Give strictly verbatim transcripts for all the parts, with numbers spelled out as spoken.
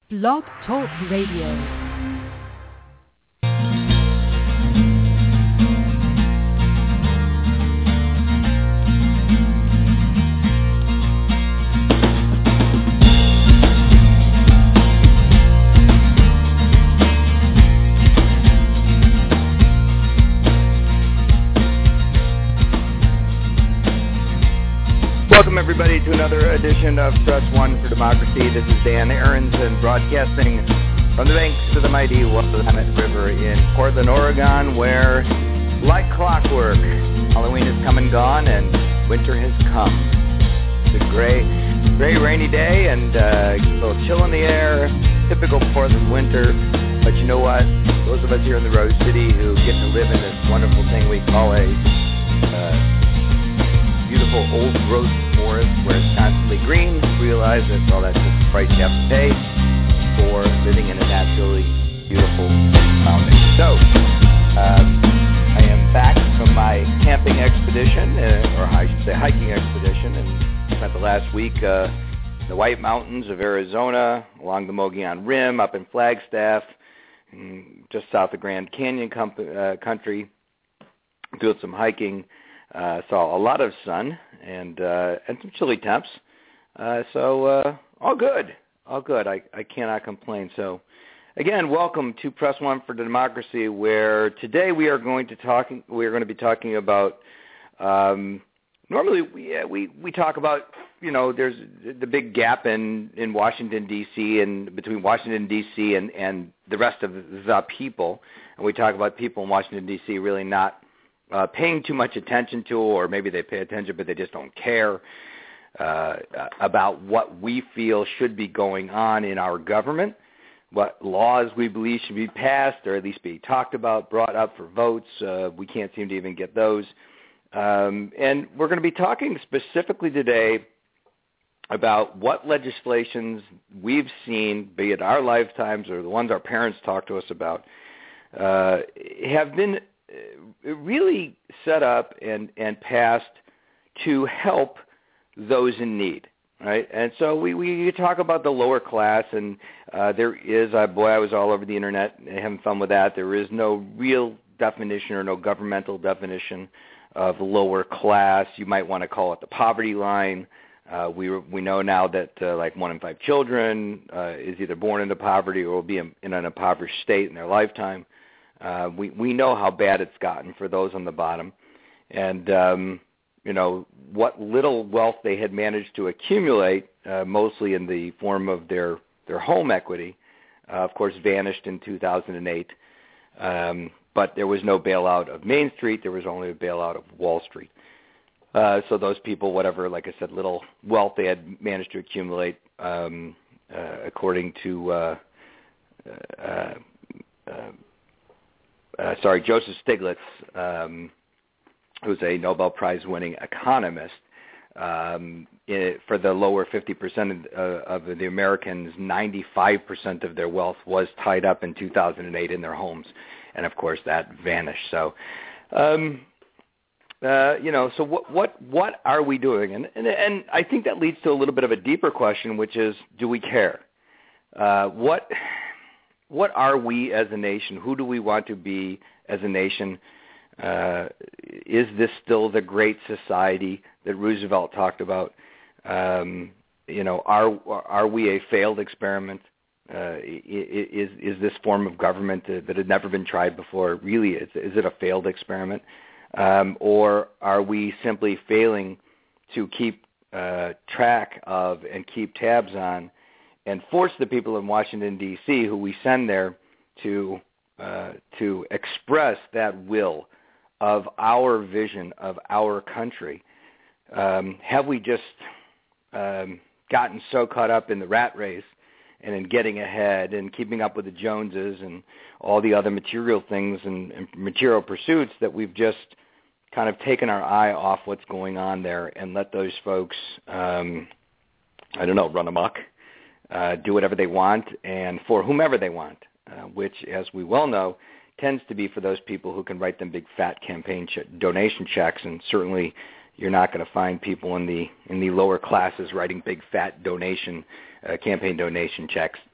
Blog Talk Radio. Welcome, everybody, to another edition of Press One for Democracy. This is Dan Aronson, broadcasting from the banks of the mighty Willamette River in Portland, Oregon, where, like clockwork, Halloween has come and gone, and winter has come. It's a gray, gray, rainy day, and uh, a little chill in the air, typical Portland winter. But you know what? Those of us here in the Rose City who get to live in this wonderful thing we call a uh, beautiful old growth forest where it's constantly green, realize that, well, that's just the price you have to pay for living in a naturally beautiful surrounding. So, um, I am back from my camping expedition, uh, or I should say hiking expedition, and spent the last week uh, in the White Mountains of Arizona, along the Mogollon Rim, up in Flagstaff, just south of Grand Canyon com- uh, country, doing some hiking. Uh, saw a lot of sun and uh, and some chilly temps, uh, so uh, all good, all good. I, I cannot complain. So, again, welcome to Press One for Democracy, where today we are going to talking we are going to be talking about. Um, normally, we, we we talk about you know there's the big gap in, in Washington D C and between Washington D C and and the rest of the people, and we talk about people in Washington D C really not Uh, paying too much attention to, or maybe they pay attention but they just don't care uh, about what we feel should be going on in our government, what laws we believe should be passed or at least be talked about, brought up for votes. Uh, we can't seem to even get those. Um, and we're going to be talking specifically today about what legislations we've seen, be it our lifetimes or the ones our parents talked to us about, uh, have been really set up and, and passed to help those in need, right? And so we, we talk about the lower class, and uh, there is, uh, boy, I was all over the internet having fun with that. There is no real definition or no governmental definition of lower class. You might want to call it the poverty line. Uh, we we know now that uh, like one in five children uh, is either born into poverty or will be in, in an impoverished state in their lifetime. Uh, we, we know how bad it's gotten for those on the bottom. And, um, you know, what little wealth they had managed to accumulate, uh, mostly in the form of their, their home equity, uh, of course, vanished in two thousand eight. Um, but there was no bailout of Main Street. There was only a bailout of Wall Street. Uh, so those people, whatever, like I said, little wealth they had managed to accumulate, um, uh, according to uh, uh, uh, Uh, sorry, Joseph Stiglitz, um, who's a Nobel Prize-winning economist, um, it, for the lower fifty percent of, uh, of the Americans, ninety-five percent of their wealth was tied up in two thousand eight in their homes, and of course that vanished. So, um, uh, you know, so what what what are we doing? And, and and I think that leads to a little bit of a deeper question, which is, do we care? Uh, what What are we as a nation? Who do we want to be as a nation? Uh, is this still the great society that Roosevelt talked about? Um, you know, are are we a failed experiment? Uh, is is this form of government that had never been tried before really is is it a failed experiment, um, or are we simply failing to keep uh, track of and keep tabs on and force the people in Washington, D C, who we send there to uh, to express that will of our vision of our country? Um, have we just um, gotten so caught up in the rat race and in getting ahead and keeping up with the Joneses and all the other material things and, and material pursuits that we've just kind of taken our eye off what's going on there and let those folks, um, I don't know, run amok? Uh, do whatever they want and for whomever they want, uh, which, as we well know, tends to be for those people who can write them big fat campaign ch- donation checks. And certainly you're not going to find people in the in the lower classes writing big fat donation uh, campaign donation checks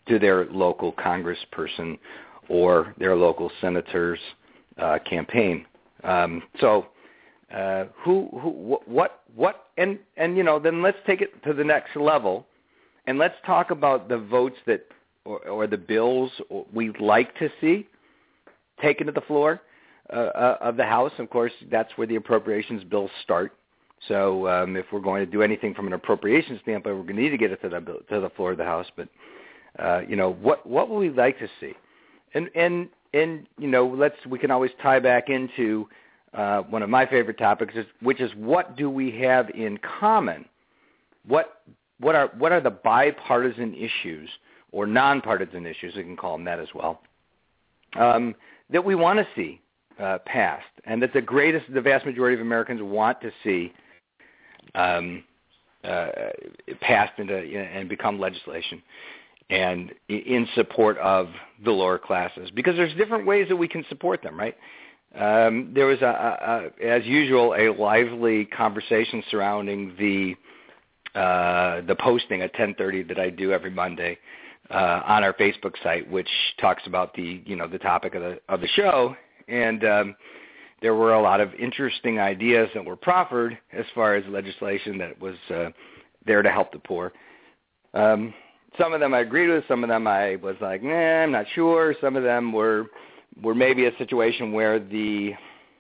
to their local congressperson or their local senator's uh, campaign. Um, so, uh, who, who, what, what, and and you know, then let's take it to the next level, and let's talk about the votes that, or, or the bills we'd like to see taken to the floor uh, of the House. Of course, that's where the appropriations bills start. So, um, if we're going to do anything from an appropriations standpoint, we're going to need to get it to the to the floor of the House. But uh, you know, what what would we like to see? And and and you know, let's we can always tie back into uh, one of my favorite topics, is, which is what do we have in common? What what are what are the bipartisan issues or nonpartisan issues? We can call them that as well. Um, that we want to see uh, passed, and that the greatest, the vast majority of Americans want to see um, uh, passed into and become legislation, and in support of the lower classes, because there's different ways that we can support them, right? Um, there was, a, a, a, as usual, a lively conversation surrounding the uh, the posting at ten thirty that I do every Monday uh, on our Facebook site, which talks about the you know the topic of the of the show, and um, there were a lot of interesting ideas that were proffered as far as legislation that was uh, there to help the poor. Um, Some of them I agreed with. Some of them I was like, nah, I'm not sure. Some of them were were maybe a situation where the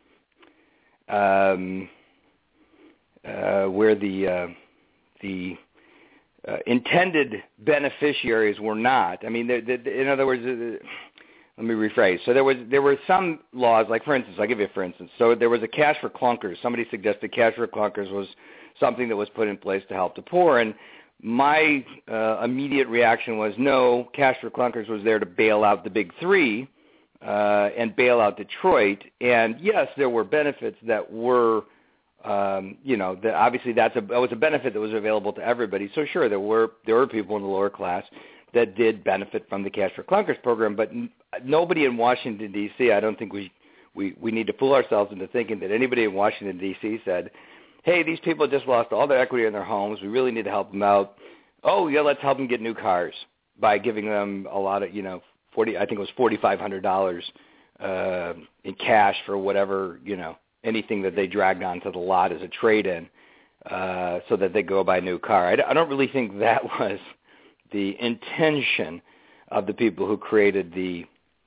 um, uh, where the uh, the uh, intended beneficiaries were not. I mean, the, the, in other words, uh, let me rephrase. So there was there were some laws, like for instance, I'll give you for instance. So there was a cash for clunkers. Somebody suggested cash for clunkers was something that was put in place to help the poor, and my uh, immediate reaction was, no, cash for clunkers was there to bail out the big three uh, and bail out Detroit. And yes, there were benefits that were, um, you know, that obviously that's a, that was a benefit that was available to everybody. So sure, there were there were people in the lower class that did benefit from the cash for clunkers program, but n- nobody in Washington D C, I don't think we we we need to fool ourselves into thinking that anybody in Washington D C said, hey, these people just lost all their equity in their homes. We really need to help them out. Oh, yeah, let's help them get new cars by giving them a lot of, you know, forty. I think it was forty-five hundred dollars uh, in cash for whatever, you know, anything that they dragged onto the lot as a trade-in, uh, so that they go buy a new car. I, I don't really think that was the intention of the people who created the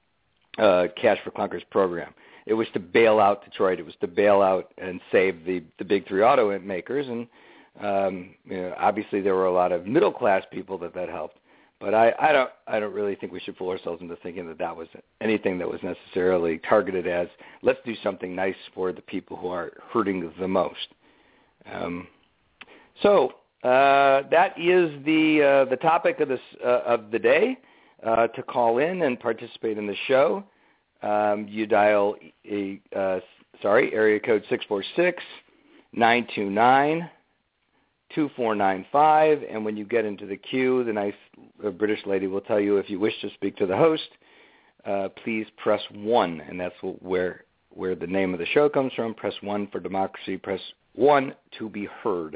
uh, Cash for Clunkers program. It was to bail out Detroit. It was to bail out and save the, the big three automakers. And um, you know, obviously there were a lot of middle class people that that helped. But I, I don't I don't really think we should fool ourselves into thinking that that was anything that was necessarily targeted as, let's do something nice for the people who are hurting the most. Um, so uh, that is the uh, the topic of this uh, of the day. Uh, to call in and participate in the show, um, you dial a uh, sorry area code six four six, nine two nine, two four nine five, and when you get into the queue, the nice uh, British lady will tell you if you wish to speak to the host, uh, please press one, and that's where where the name of the show comes from. Press one for democracy. Press one to be heard.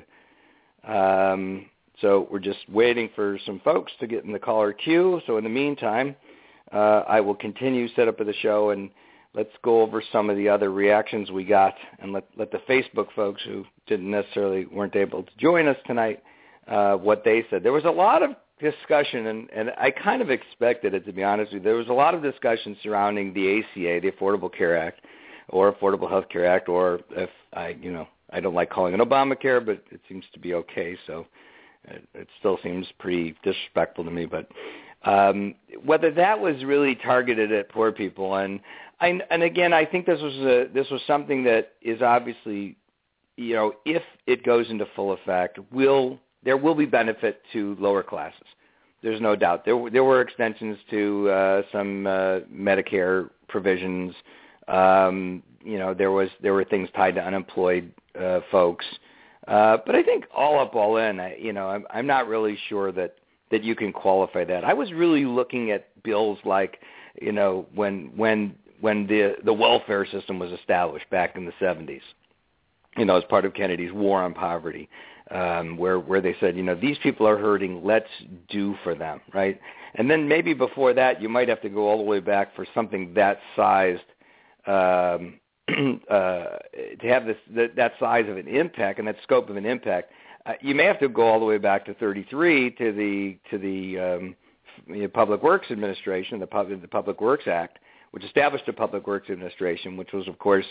Um, so we're just waiting for some folks to get in the caller queue. So in the meantime, uh, I will continue setup of the show, and let's go over some of the other reactions we got, and let let the Facebook folks who didn't necessarily weren't able to join us tonight, uh, what they said. There was a lot of discussion, and, and I kind of expected it, to be honest with you. There was a lot of discussion surrounding the A C A, the Affordable Care Act, or Affordable Health Care Act, or if I, you know, I don't like calling it Obamacare, but it seems to be okay, so it, it still seems pretty disrespectful to me. But um, whether that was really targeted at poor people, and I, and again, I think this was a, this was something that is obviously, you know, if it goes into full effect, will there will be benefit to lower classes. There's no doubt. There there were extensions to uh, some uh, Medicare provisions. Um, you know, there was there were things tied to unemployed uh, folks. Uh, but I think all up, all in, I, you know, I'm, I'm not really sure that, that you can qualify that. I was really looking at bills like, you know, when when when the the welfare system was established back in the seventies, you know, as part of Kennedy's war on poverty. um, where where they said, you know, these people are hurting, let's do for them, right? And then maybe before that, you might have to go all the way back for something that sized, um, uh, to have this that, that size of an impact and that scope of an impact. Uh, you may have to go all the way back to thirty-three to the to the um, you know, Public Works Administration, the Public the Public Works Act, which established the Public Works Administration, which was, of course,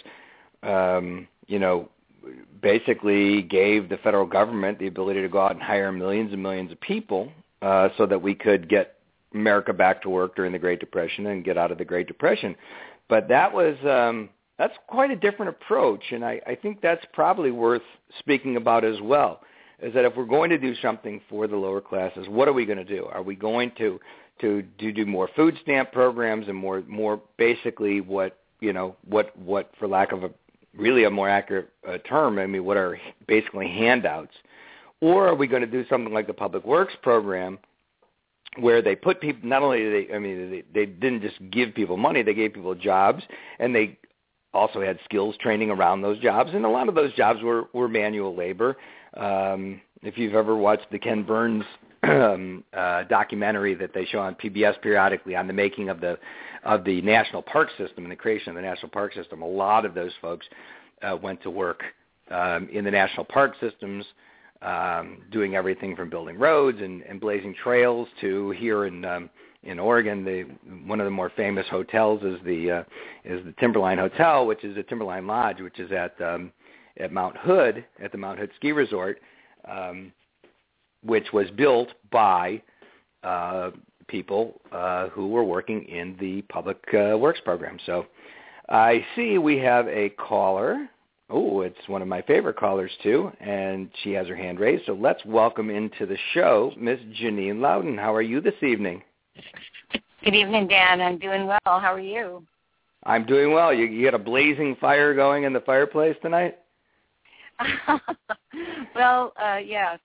um, you know, basically gave the federal government the ability to go out and hire millions and millions of people uh, so that we could get America back to work during the Great Depression and get out of the Great Depression. But that was um, that's quite a different approach, and I, I think that's probably worth speaking about as well, is that if we're going to do something for the lower classes, what are we going to do? Are we going to to do, do more food stamp programs and more more basically what, you know, what, what for lack of a really a more accurate uh, term, I mean, what are basically handouts? Or are we going to do something like the Public Works program, where they put people, not only did they, I mean, they, they didn't just give people money, they gave people jobs, and they also had skills training around those jobs, and a lot of those jobs were, were manual labor. Um, if you've ever watched the Ken Burns um, uh, documentary that they show on P B S periodically on the making of the of the national park system and the creation of the national park system, a lot of those folks uh, went to work um, in the national park systems, Um, doing everything from building roads and, and blazing trails to here in um, in Oregon. The one of the more famous hotels is the uh, is the Timberline Hotel, which is a Timberline Lodge, which is at um, at Mount Hood at the Mount Hood Ski Resort, um, which was built by uh, people uh, who were working in the Public uh, Works program. So I see we have a caller. Oh, it's one of my favorite callers, too, and she has her hand raised. So let's welcome into the show Miss Janine Loudon. How are you this evening? Good evening, Dan. I'm doing well. How are you? I'm doing well. You, you got a blazing fire going in the fireplace tonight? well, uh, yes.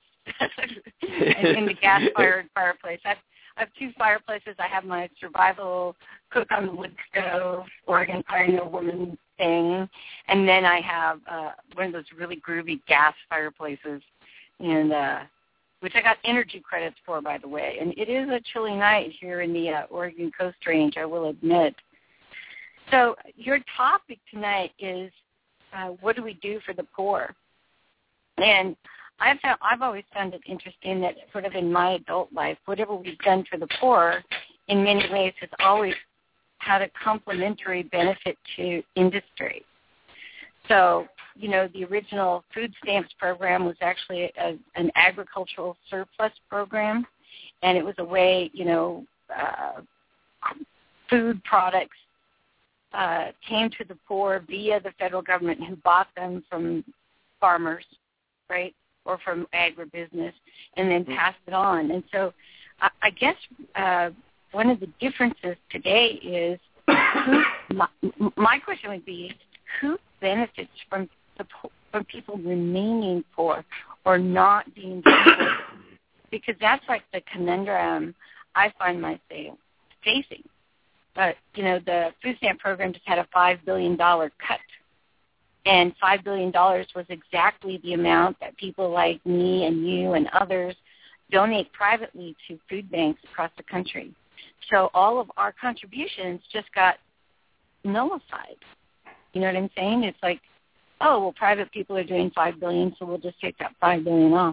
in, in the gas-fired fireplace. I've, I have two fireplaces. I have my survival cook on the wood stove, Oregon Pioneer Woman thing, and then I have uh, one of those really groovy gas fireplaces, and uh, which I got energy credits for, by the way. And it is a chilly night here in the uh, Oregon Coast Range, I will admit. So your topic tonight is uh, what do we do for the poor? And I've found, I've always found it interesting that sort of in my adult life, whatever we've done for the poor, in many ways has always had a complementary benefit to industry. So, you know, the original food stamps program was actually a, an agricultural surplus program, and it was a way, you know, uh, food products uh, came to the poor via the federal government, who bought them from farmers, right, or from agribusiness, and then passed it on. And so I, I guess uh, one of the differences today is, who, my, my question would be, who benefits from the from people remaining poor or not being poor? Because that's like the conundrum I find myself facing. But, you know, the food stamp program just had a five billion dollars cut. And five billion dollars was exactly the amount that people like me and you and others donate privately to food banks across the country. So all of our contributions just got nullified. You know what I'm saying? It's like, oh, well, private people are doing five billion dollars, so we'll just take that five billion dollars off.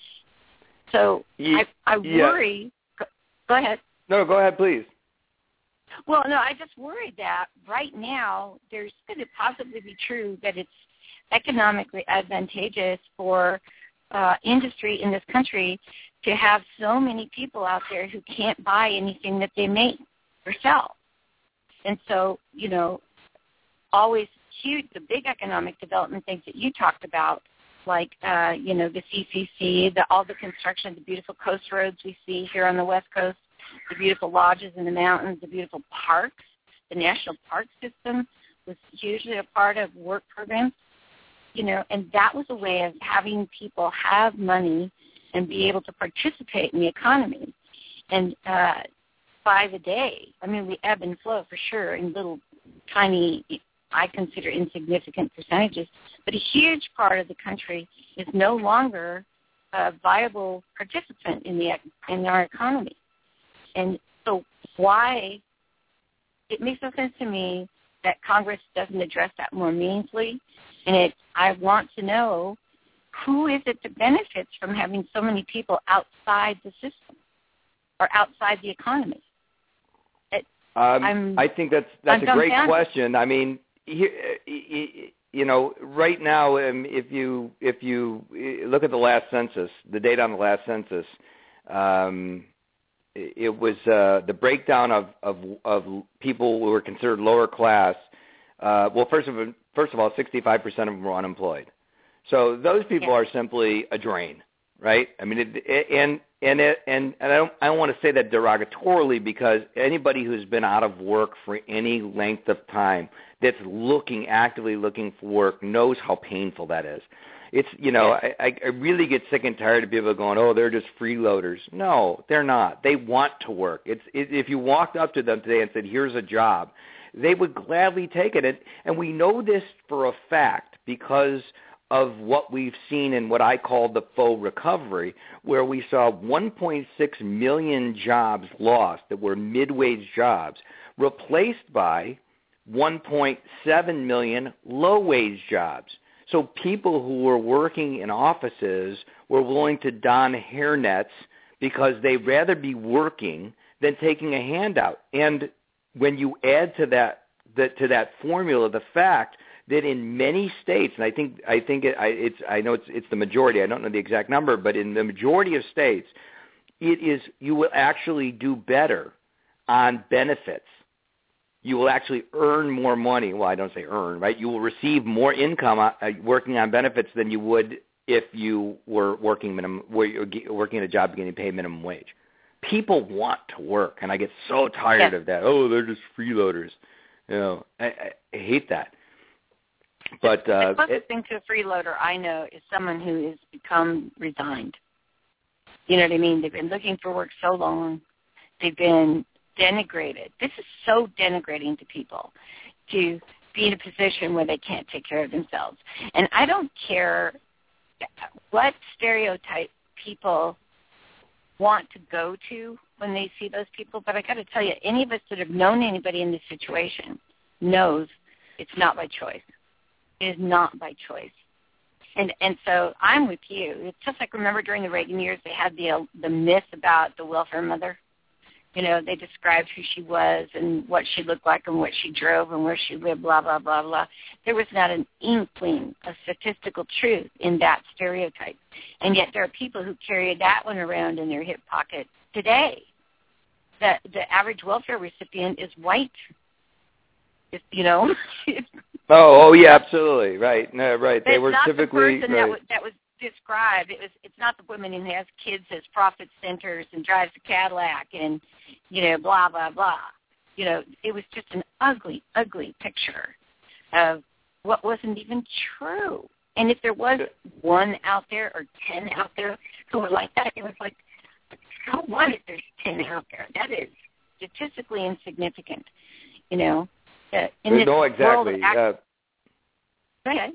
So yeah, I, I worry. Yeah. Go, go ahead. No, go ahead, please. Well, no, I just worry that right now there's could it possibly be true that it's economically advantageous for uh, industry in this country to have so many people out there who can't buy anything that they make or sell. And so, you know, always huge, the big economic development things that you talked about, like, uh, you know, the C C C, the, all the construction, the beautiful coast roads we see here on the West Coast, the beautiful lodges in the mountains, the beautiful parks, the national park system was hugely a part of work programs, you know, and that was a way of having people have money and be able to participate in the economy. And uh, by the day, I mean, we ebb and flow for sure in little tiny, I consider insignificant percentages, but a huge part of the country is no longer a viable participant in the in our economy. And so why, it makes no sense to me that Congress doesn't address that more meaningfully. And it, I want to know, who is it that benefits from having so many people outside the system or outside the economy? It, um, I think that's that's I'm a great dumbfounded. question. I mean, here, you know, right now, um, if you if you look at the last census, the data on the last census, um, it was uh, the breakdown of, of of people who were considered lower class. Uh, well, first of first of all, sixty-five percent of them were unemployed. So those people yeah. are simply a drain, right? I mean, it, it, and and it, and and I don't I don't want to say that derogatorily, because anybody who's been out of work for any length of time, that's looking actively looking for work, knows how painful that is. It's, you know, yeah. I, I really get sick and tired of people going, oh, they're just freeloaders. No, they're not. They want to work. It's it, if you walked up to them today and said, here's a job, they would gladly take it. And, and we know this for a fact because of what we've seen in what I call the faux recovery, where we saw one point six million jobs lost that were mid-wage jobs, replaced by one point seven million low-wage jobs. So people who were working in offices were willing to don hairnets because they'd rather be working than taking a handout. And when you add to that the, to that formula the fact that in many states, and I think I think it, I, it's I know it's it's the majority. I don't know the exact number, but in the majority of states, it is you will actually do better on benefits. You will actually earn more money. Well, I don't say earn, right? You will receive more income uh, working on benefits than you would if you were working minimum, working at a job getting paid minimum wage. People want to work, and I get so tired yeah. of that. Oh, they're just freeloaders. You know, I, I, I hate that. But uh, the closest it, thing to a freeloader I know is someone who has become resigned. You know what I mean? They've been looking for work so long. They've been denigrated. This is so denigrating to people, to be in a position where they can't take care of themselves. And I don't care what stereotype people want to go to when they see those people, but I got to tell you, any of us that have known anybody in this situation knows it's not by choice. It is not by choice. And and so I'm with you. It's just like, remember during the Reagan years, they had the the myth about the welfare mother. You know, they described who she was and what she looked like and what she drove and where she lived, blah, blah, blah, blah. There was not an inkling of statistical truth in that stereotype. And yet there are people who carry that one around in their hip pocket today. The, the average welfare recipient is white, if, you know. oh, oh, yeah, absolutely, right, no, right. They it's were not typically the person right. that was, that was described. It was. It's not the woman who has kids as profit centers and drives a Cadillac and, you know, blah blah blah. You know, it was just an ugly, ugly picture of what wasn't even true. And if there was one out there or ten out there who were like that, it was like, so what if there's ten out there? That is statistically insignificant. You know, uh, in this no, world exactly. of act- uh, Go ahead.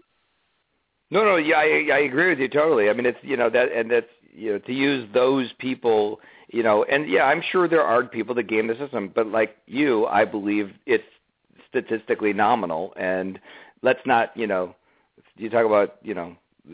No, no, yeah, I, I agree with you totally. I mean, it's, you know, that, and that's, you know, to use those people, you know, and yeah, I'm sure there are people that game the system, but like you, I believe it's statistically nominal, and let's not, you know, you talk about, you know,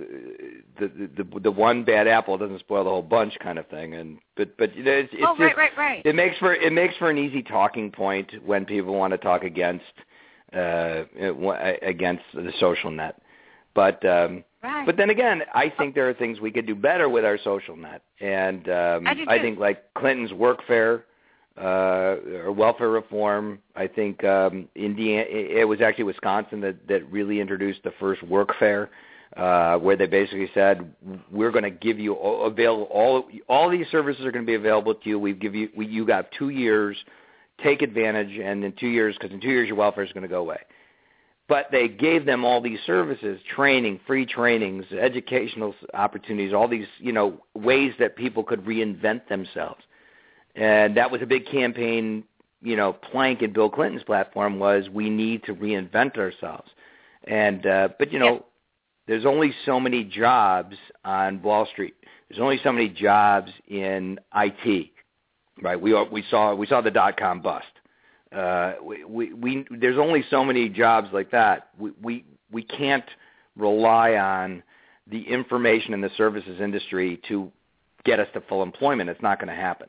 the the the, the one bad apple doesn't spoil the whole bunch kind of thing, and but but you know, it's, it's oh, just, right, right, right. It makes for it makes for an easy talking point when people want to talk against uh, against the social net. But um, right. but then again, I think there are things we could do better with our social net, and um, I, I think like Clinton's workfare uh, or welfare reform. I think um, Indiana. It was actually Wisconsin that, that really introduced the first workfare, uh, where they basically said we're going to give you avail all all these services are going to be available to you. We give you we, you got two years, take advantage, and in two years, because in two years your welfare is going to go away. But they gave them all these services, training, free trainings, educational opportunities, all these, you know, ways that people could reinvent themselves. And that was a big campaign, you know, plank in Bill Clinton's platform was we need to reinvent ourselves. And uh, but, you know, yeah. there's only so many jobs on Wall Street. There's only so many jobs in I T, right? We we saw we saw the dot-com bust. Uh, we, we, we there's only so many jobs like that. We we we can't rely on the information in the services industry to get us to full employment. It's not going to happen.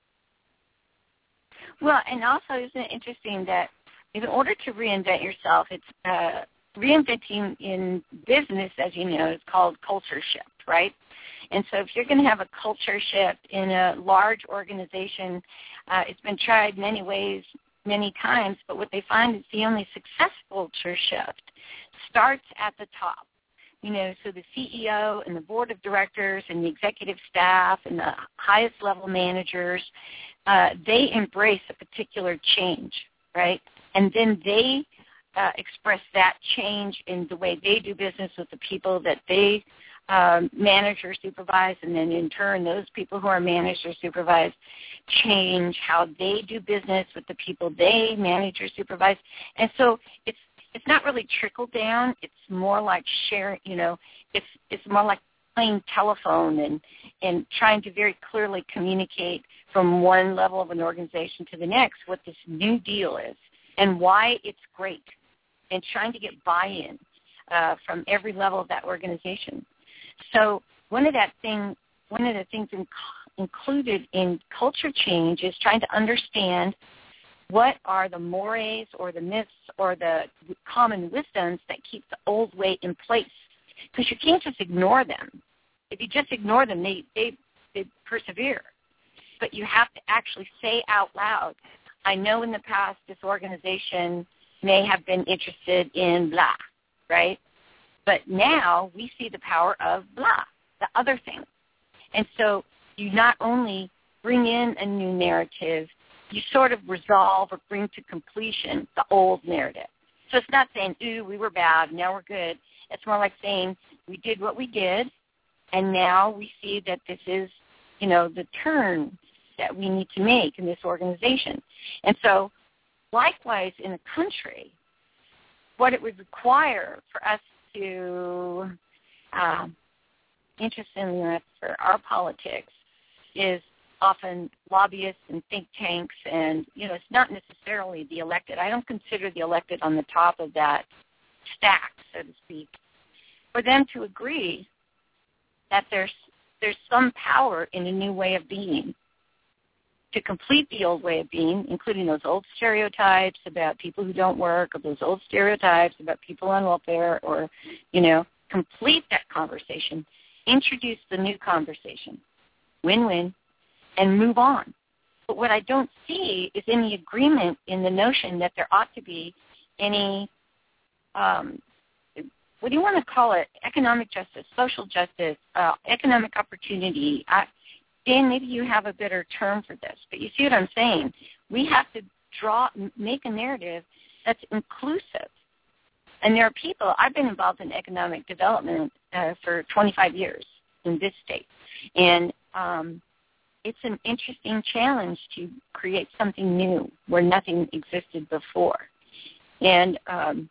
Well, and also isn't it interesting that in order to reinvent yourself, it's uh, reinventing in business, as you know, is called culture shift, right? And so if you're going to have a culture shift in a large organization, uh, it's been tried many ways, many times, but what they find is the only successful culture shift starts at the top. You know, so the C E O and the board of directors and the executive staff and the highest level managers, uh, they embrace a particular change, right? And then they uh, express that change in the way they do business with the people that they um, manage or supervise, and then in turn those people who are managed or supervised change how they do business with the people they manage or supervise. And so it's It's not really trickle down. It's more like sharing, you know, it's it's more like playing telephone and, and trying to very clearly communicate from one level of an organization to the next what this new deal is and why it's great, and trying to get buy-in uh, from every level of that organization. So one of that thing, one of the things in, included in culture change is trying to understand what are the mores or the myths or the common wisdoms that keep the old way in place? Because you can't just ignore them. If you just ignore them, they, they, they persevere. But you have to actually say out loud, I know in the past this organization may have been interested in blah, right? But now we see the power of blah, the other thing. And so you not only bring in a new narrative, you sort of resolve or bring to completion the old narrative. So it's not saying, ooh, we were bad, now we're good. It's more like saying, we did what we did, and now we see that this is, you know, the turn that we need to make in this organization. And so likewise in a country, what it would require for us to, uh, interestingly enough, for our politics is often lobbyists and think tanks, and, you know, it's not necessarily the elected. I don't consider the elected on the top of that stack, so to speak, for them to agree that there's there's some power in a new way of being to complete the old way of being, including those old stereotypes about people who don't work, or those old stereotypes about people on welfare, or, you know, complete that conversation, introduce the new conversation, win-win, and move on. But what I don't see is any agreement in the notion that there ought to be any, um, what do you want to call it, economic justice, social justice, uh, economic opportunity. I, Dan, maybe you have a better term for this, but you see what I'm saying? We have to draw, make a narrative that's inclusive. And there are people, I've been involved in economic development uh, for twenty-five years in this state, and um, it's an interesting challenge to create something new where nothing existed before. And um,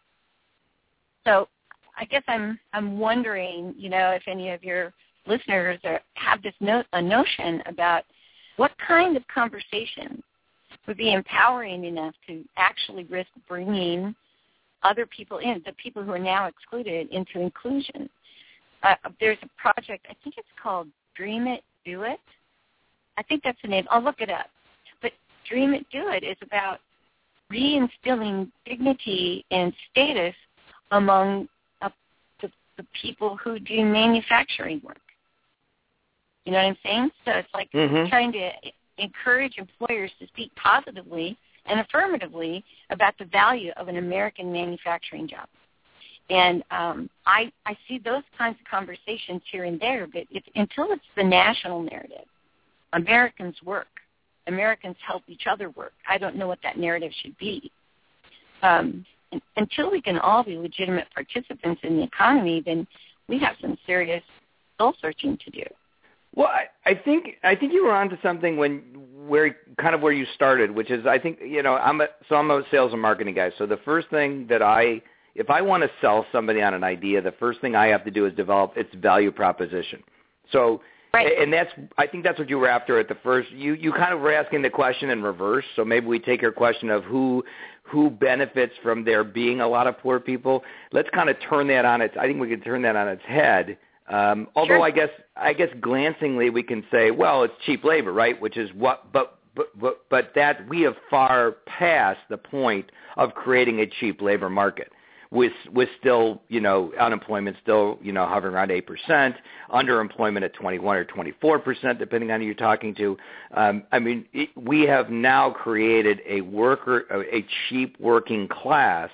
so I guess I'm I'm wondering, you know, if any of your listeners are, have this no, a notion about what kind of conversation would be empowering enough to actually risk bringing other people in, the people who are now excluded, into inclusion. Uh, there's a project, I think it's called Dream It, Do It. I think that's the name. I'll look it up. But Dream It, Do It is about reinstilling dignity and status among uh, the, the people who do manufacturing work. You know what I'm saying? So it's like mm-hmm. trying to encourage employers to speak positively and affirmatively about the value of an American manufacturing job. And um, I, I see those kinds of conversations here and there, but it's, until it's the national narrative, Americans work, Americans help each other work, I don't know what that narrative should be. Um, and, until we can all be legitimate participants in the economy, then we have some serious soul-searching to do. Well, I, I think I think you were onto something when where kind of where you started, which is I think you know I'm a, so I'm a sales and marketing guy. So the first thing that I if I want to sell somebody on an idea, the first thing I have to do is develop its value proposition. So Right. And that's, I think that's what you were after at the first. You, you kind of were asking the question in reverse. So maybe we take your question of who who benefits from there being a lot of poor people. Let's kind of turn that on its. I think we can turn that on its head. Um, although Sure. I guess I guess glancingly we can say, well, it's cheap labor, right? Which is what, but but but but that we have far past the point of creating a cheap labor market. With with still, you know, unemployment still, you know, hovering around eight percent, underemployment at twenty-one or twenty-four percent, depending on who you're talking to. Um, I mean, it, we have now created a worker, a cheap working class,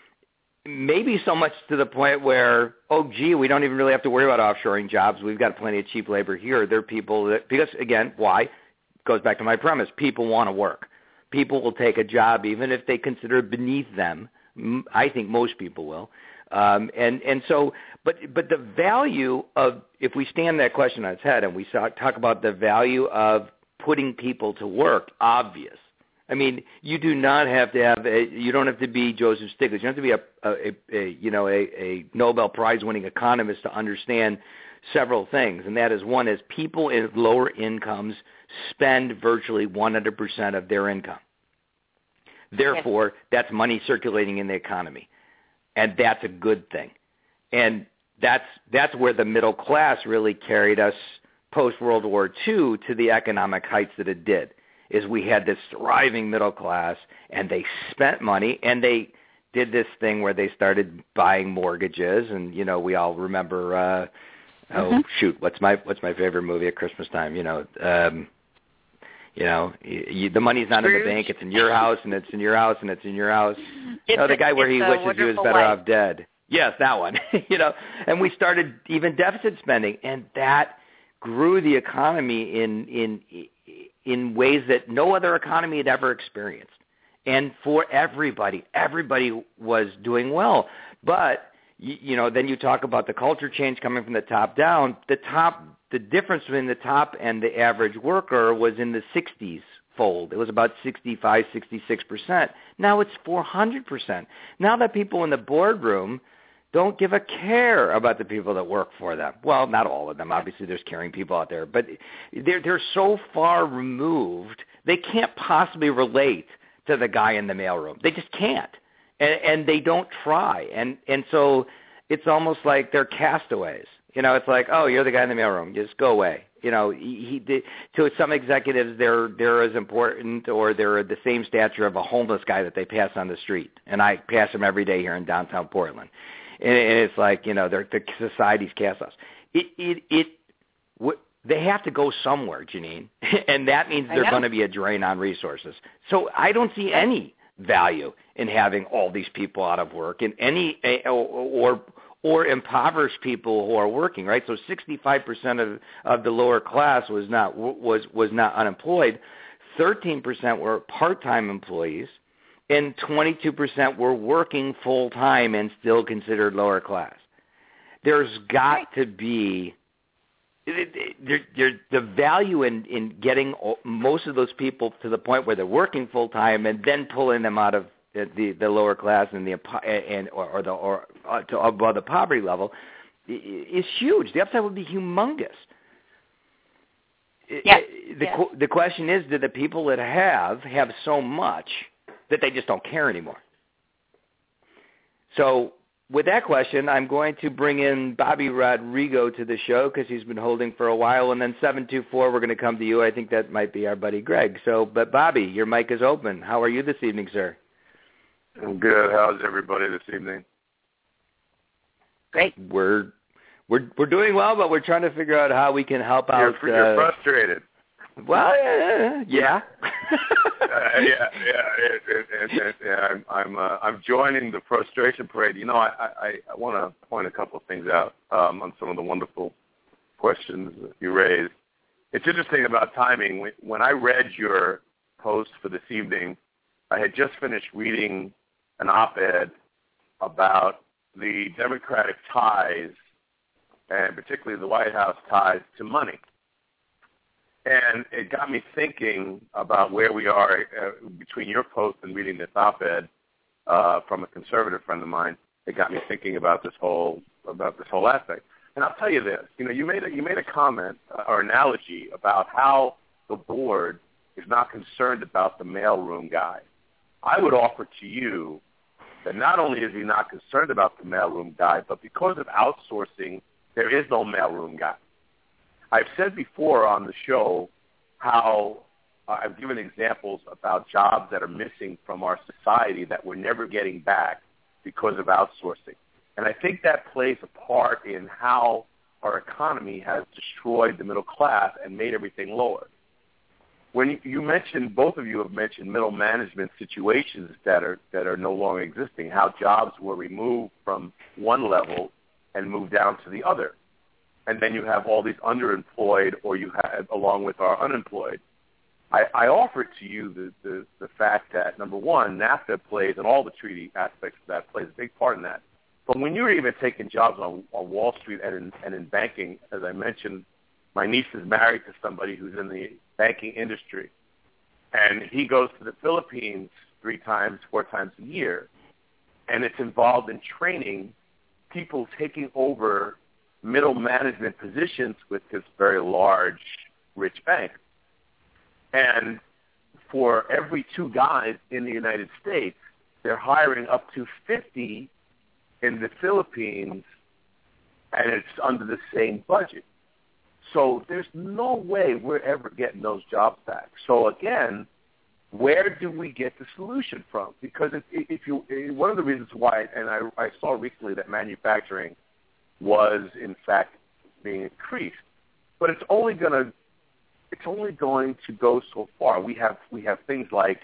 maybe so much to the point where, oh, gee, we don't even really have to worry about offshoring jobs. We've got plenty of cheap labor here. There are people that, because, again, why? It goes back to my premise. People want to work. People will take a job even if they consider it beneath them. I think most people will, um, and and so, but but the value of, if we stand that question on its head and we talk about the value of putting people to work, obvious. I mean, you do not have to have a, you don't have to be Joseph Stiglitz. You don't have to be a, a, a you know a, a Nobel Prize winning economist to understand several things, and that is, one is people in lower incomes spend virtually one hundred percent of their income. Therefore, that's money circulating in the economy, and that's a good thing. And that's that's where the middle class really carried us post-World War Two to the economic heights that it did, is we had this thriving middle class, and they spent money, and they did this thing where they started buying mortgages, and, you know, we all remember, uh, oh, mm-hmm. shoot, what's my what's my favorite movie at Christmas time, you know, um You know, you, the money's not Scrooge. In the bank. It's in your house, and it's in your house, and it's in your house. It's oh, the a, guy where he wishes he was better life. off dead. Yes, that one. you know, and we started even deficit spending, and that grew the economy in in in ways that no other economy had ever experienced. And for everybody, everybody was doing well. But you, you know, then you talk about the culture change coming from the top down. The top. The difference between the top and the average worker was in the sixties fold. It was about sixty-five, sixty-six percent. Now it's four hundred percent. Now that people in the boardroom don't give a care about the people that work for them. Well, not all of them. Obviously, there's caring people out there. But they're, they're so far removed, they can't possibly relate to the guy in the mailroom. They just can't. And, and they don't try. And, and so it's almost like they're castaways. You know, it's like, oh, you're the guy in the mailroom. Just go away. You know, he, he to some executives, they're they're as important, or they're the same stature of a homeless guy that they pass on the street. And I pass him every day here in downtown Portland. And, and it's like, you know, they're, the society's cast us. It it it w- they have to go somewhere, Janine, and that means they're going to be a drain on resources. So I don't see any value in having all these people out of work, in any or. or or impoverished people who are working, right? So sixty-five percent of, of the lower class was not was was not unemployed. thirteen percent were part-time employees, and twenty-two percent were working full-time and still considered lower class. There's got to be there, there, the value in, in getting most of those people to the point where they're working full-time and then pulling them out of the the lower class and the and or, or the or uh, to above the poverty level is huge. The upside would be humongous. Yeah. The yeah. the question is, do the people that have have so much that they just don't care anymore? So with that question, I'm going to bring in Bobby Rodrigo to the show because he's been holding for a while, and then seven two four, we're going to come to you. I think that might be our buddy Greg. So, but Bobby, your mic is open. How are you this evening, sir? I'm good. How's everybody this evening? Great. We're we're we're doing well, but we're trying to figure out how we can help you're, out. You're uh, frustrated. Well, uh, yeah. uh, yeah, yeah, it, it, it, it, yeah. I'm I'm, uh, I'm joining the frustration parade. You know, I I, I want to point a couple of things out um, on some of the wonderful questions that you raised. It's interesting about timing. When, when I read your post for this evening, I had just finished reading an op-ed about the Democratic ties, and particularly the White House ties to money. And it got me thinking about where we are uh, between your post and reading this op-ed uh, from a conservative friend of mine. It got me thinking about this whole about this whole aspect. And I'll tell you this, you know, you made a, you made a comment uh, or analogy about how the board is not concerned about the mailroom guy. I would offer to you that not only is he not concerned about the mailroom guy, but because of outsourcing, there is no mailroom guy. I've said before on the show how uh, I've given examples about jobs that are missing from our society that we're never getting back because of outsourcing. And I think that plays a part in how our economy has destroyed the middle class and made everything lower. When you mentioned, both of you have mentioned middle management situations that are that are no longer existing, how jobs were removed from one level and moved down to the other. And then you have all these underemployed, or you have, along with our unemployed. I, I offer to you the, the, the fact that, number one, NAFTA plays, and all the treaty aspects of that plays a big part in that. But when you're even taking jobs on, on Wall Street and in, and in banking, as I mentioned, my niece is married to somebody who's in the banking industry, and he goes to the Philippines three times, four times a year, and it's involved in training people taking over middle management positions with this very large, rich bank. And for every two guys in the United States, they're hiring up to fifty in the Philippines, and it's under the same budget. So there's no way we're ever getting those jobs back. So again, where do we get the solution from? Because if, if you, one of the reasons why, and I, I saw recently that manufacturing was in fact being increased, but it's only going to, it's only going to go so far. We have we have things like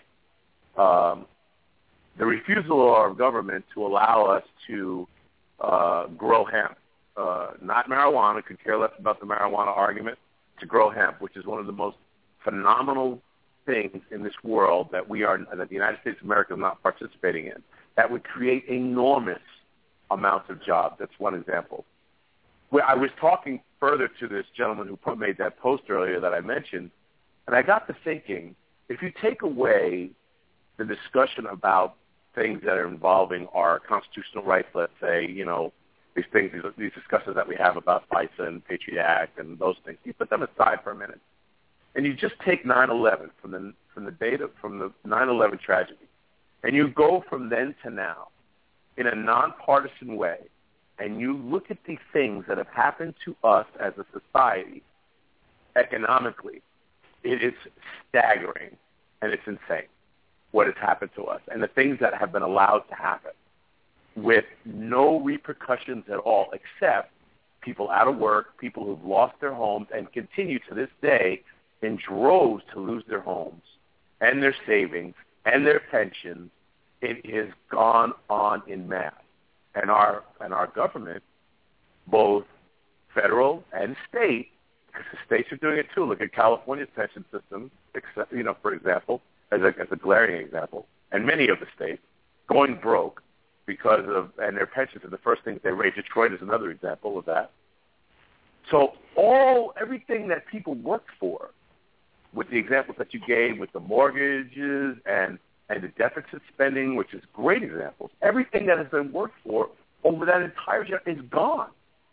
um, the refusal of our government to allow us to uh, grow hemp. Uh, not marijuana, could care less about the marijuana argument, to grow hemp, which is one of the most phenomenal things in this world that we are, that the United States of America is not participating in. That would create enormous amounts of jobs. That's one example. Where I was talking further to this gentleman who put, made that post earlier that I mentioned, and I got to thinking, if you take away the discussion about things that are involving our constitutional rights, let's say, you know, these things, these discussions that we have about FISA and Patriot Act and those things, you put them aside for a minute, and you just take nine eleven from the from the data from the nine eleven tragedy, and you go from then to now in a nonpartisan way, and you look at the things that have happened to us as a society economically, it is staggering and it's insane what has happened to us and the things that have been allowed to happen with no repercussions at all, except people out of work, people who've lost their homes and continue to this day in droves to lose their homes and their savings and their pensions. It has gone on in mass. And our and our government, both federal and state, because the states are doing it too. Look at California's pension system, except, you know, for example, as a, as a glaring example, and many of the states going broke because of, and their pensions are the first things they raise. Detroit is another example of that. So all, everything that people worked for, with the examples that you gave with the mortgages and, and the deficit spending, which is great examples, everything that has been worked for over that entire year is gone.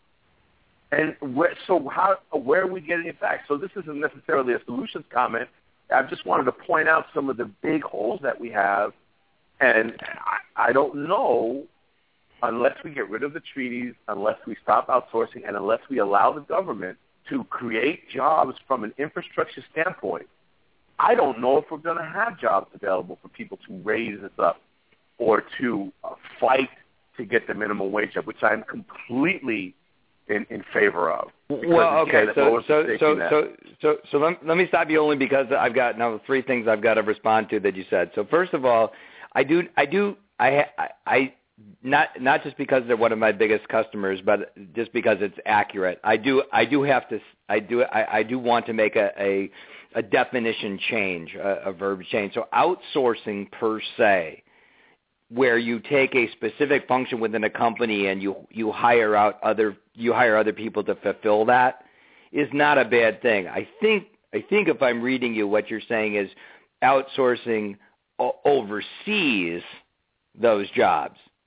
And where, so how, where are we getting it back? So this isn't necessarily a solutions comment. I just wanted to point out some of the big holes that we have. And I, I don't know, unless we get rid of the treaties, unless we stop outsourcing, and unless we allow the government to create jobs from an infrastructure standpoint, I don't know if we're going to have jobs available for people to raise this up or to uh, fight to get the minimum wage up, which I'm completely in, in favor of. Well, okay, so so so, so so so let, let me stop you only because I've got now three things I've got to respond to that you said. So first of all, I do I do I I, I not not just because they're one of my biggest customers, but just because it's accurate. I do I do have to I do I, I do want to make a, a a definition change, a, a verb change. So outsourcing per se, where you take a specific function within a company and you, you hire out other you hire other people to fulfill that, is not a bad thing. I think I think if I'm reading you, what you're saying is outsourcing o- oversees those jobs.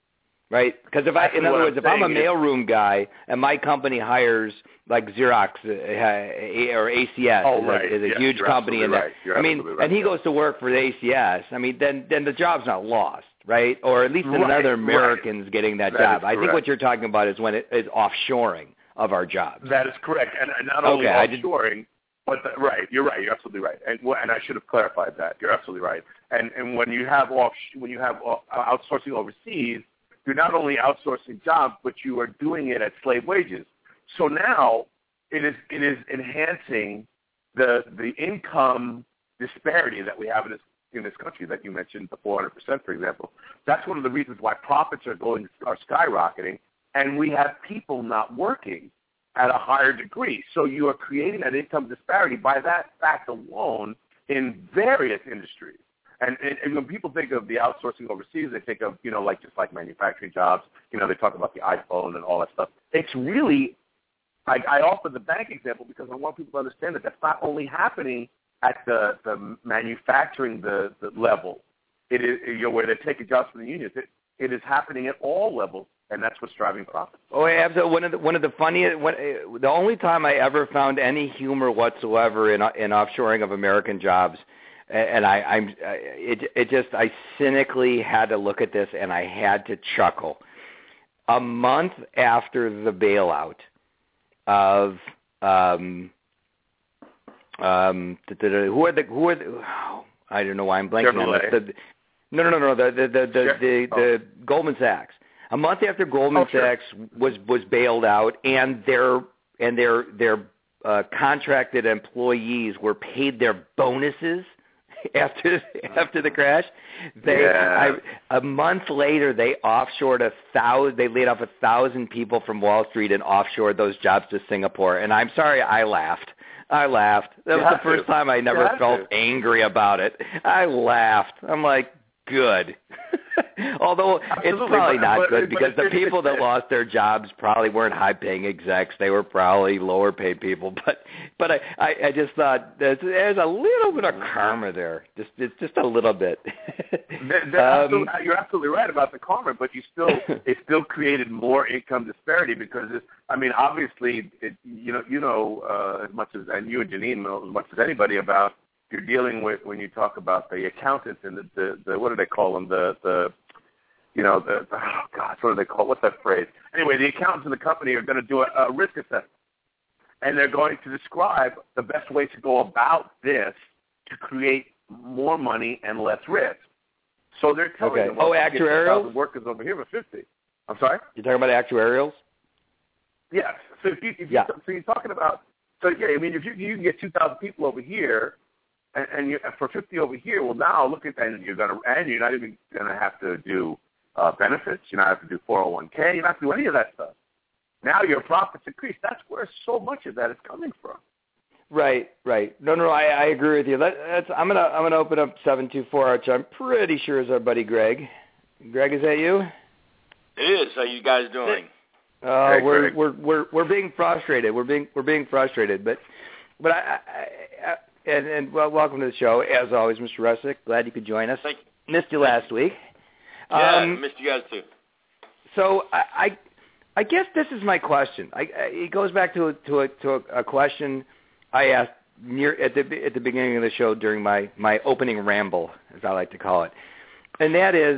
right? Because if I, Actually, in other what words, I'm if I'm a saying is- mailroom guy and my company hires like Xerox uh, or A C S Oh, is, right. a, is a Yes, huge you're company in absolutely there. right. You're I mean, absolutely right. and he goes to work for the A C S. I mean, then then the job's not lost, right? Or at least Right, another right. American's getting that, That job. is I think correct. what you're talking about is when it is offshoring of our jobs. That is correct, and, and not only Okay, I did- offshoring, but the, right, you're right, you're absolutely right, and and I should have clarified that. You're absolutely right, and and when you have off when you have outsourcing overseas, you're not only outsourcing jobs, but you are doing it at slave wages. So now it is it is enhancing the the income disparity that we have in this in this country that you mentioned, the four hundred percent, for example. That's one of the reasons why profits are going are skyrocketing. And we have people not working at a higher degree. So you are creating an income disparity by that fact alone in various industries. And, and, and when people think of the outsourcing overseas, they think of, you know, like just like manufacturing jobs. You know, they talk about the iPhone and all that stuff. It's really, I, I offer the bank example because I want people to understand that that's not only happening at the, the manufacturing the, the level. It is, you know, where they're taking jobs from the unions. It, it is happening at all levels. And that's what's driving profits. Oh, absolutely. One of the one of the funniest, one, the only time I ever found any humor whatsoever in in offshoring of American jobs, and I, I'm it it just I cynically had to look at this and I had to chuckle. A month after the bailout of um um who are the who are the, I don't know why I'm blanking on this. The, no, no, no, no. The the the the, the, the, oh. the Goldman Sachs. A month after Goldman oh, sure. Sachs was, was bailed out, and their and their their uh, contracted employees were paid their bonuses after after the crash. They yeah. I, a month later, they offshored a thousand. They laid off a thousand people from Wall Street and offshored those jobs to Singapore. And I'm sorry, I laughed. I laughed. That was the first to. time I never felt to. angry about it. I laughed. I'm like, good. Although Absolutely, it's probably but, not but, good but because the people that lost their jobs probably weren't high-paying execs. They were probably lower-paid people. But but I, I, I just thought there's, there's a little bit of karma there. Just it's just a little bit. that, that um, absolutely, you're absolutely right about the karma, but you still it still created more income disparity because it's, I mean obviously it, you know you know uh, as much as and you and Janine know as much as anybody about. You're dealing with when you talk about the accountants and the, the, the what do they call them the the you know the oh God what do they call what's that phrase anyway the accountants in the company are going to do a, a risk assessment and they're going to describe the best way to go about this to create more money and less risk. So they're telling okay. them oh well, actuarials workers over here for fifty. I'm sorry. You're talking about actuarials? Yes. So if you, if yeah. you so you're talking about so yeah I mean if you you can get two thousand people over here. And, and you, for fifty over here, well, now look at and you're gonna and you're not even gonna have to do uh, benefits. You're not have to do four oh one k. You're not have to do any of that stuff. Now your profits increase. That's where so much of that is coming from. Right, right. No, no, I, I agree with you. Let, that's, I'm gonna I'm gonna open up seven two four, which I'm pretty sure is our buddy Greg. Greg, is that you? It is. How you guys doing? Uh, hey, we're Greg. we're we're we're being frustrated. We're being we're being frustrated, but but I. I, I And, and well, welcome to the show, as always, Mister Russick. Glad you could join us. Thank you. Missed you last week. Yeah, um, missed you guys too. So I, I, I guess this is my question. I, I, it goes back to a, to a, to a, a question I asked near at the at the beginning of the show during my, my opening ramble, as I like to call it, and that is,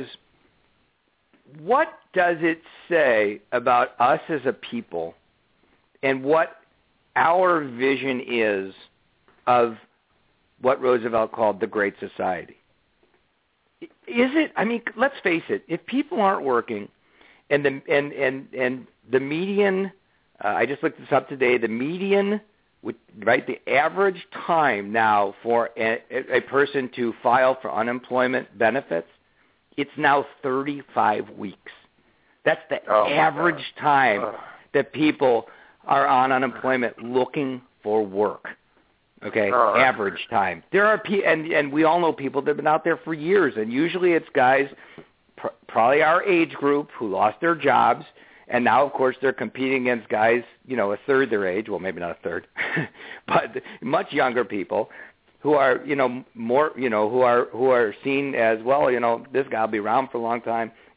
what does it say about us as a people, and what our vision is of what Roosevelt called the Great Society? Is it? I mean, let's face it. If people aren't working, and the and and and the median, uh, I just looked this up today. The median, right? The average time now for a, a person to file for unemployment benefits, it's now thirty-five weeks. That's the oh average time that people are on unemployment looking for work. Okay, oh, average time. There are pe- and and we all know people that have been out there for years, and usually it's guys, pr- probably our age group, who lost their jobs, and now of course they're competing against guys, you know, a third their age. Well, maybe not a third, but much younger people who are, you know, more, you know, who are who are seen as, well, you know, this guy will be around for a long time.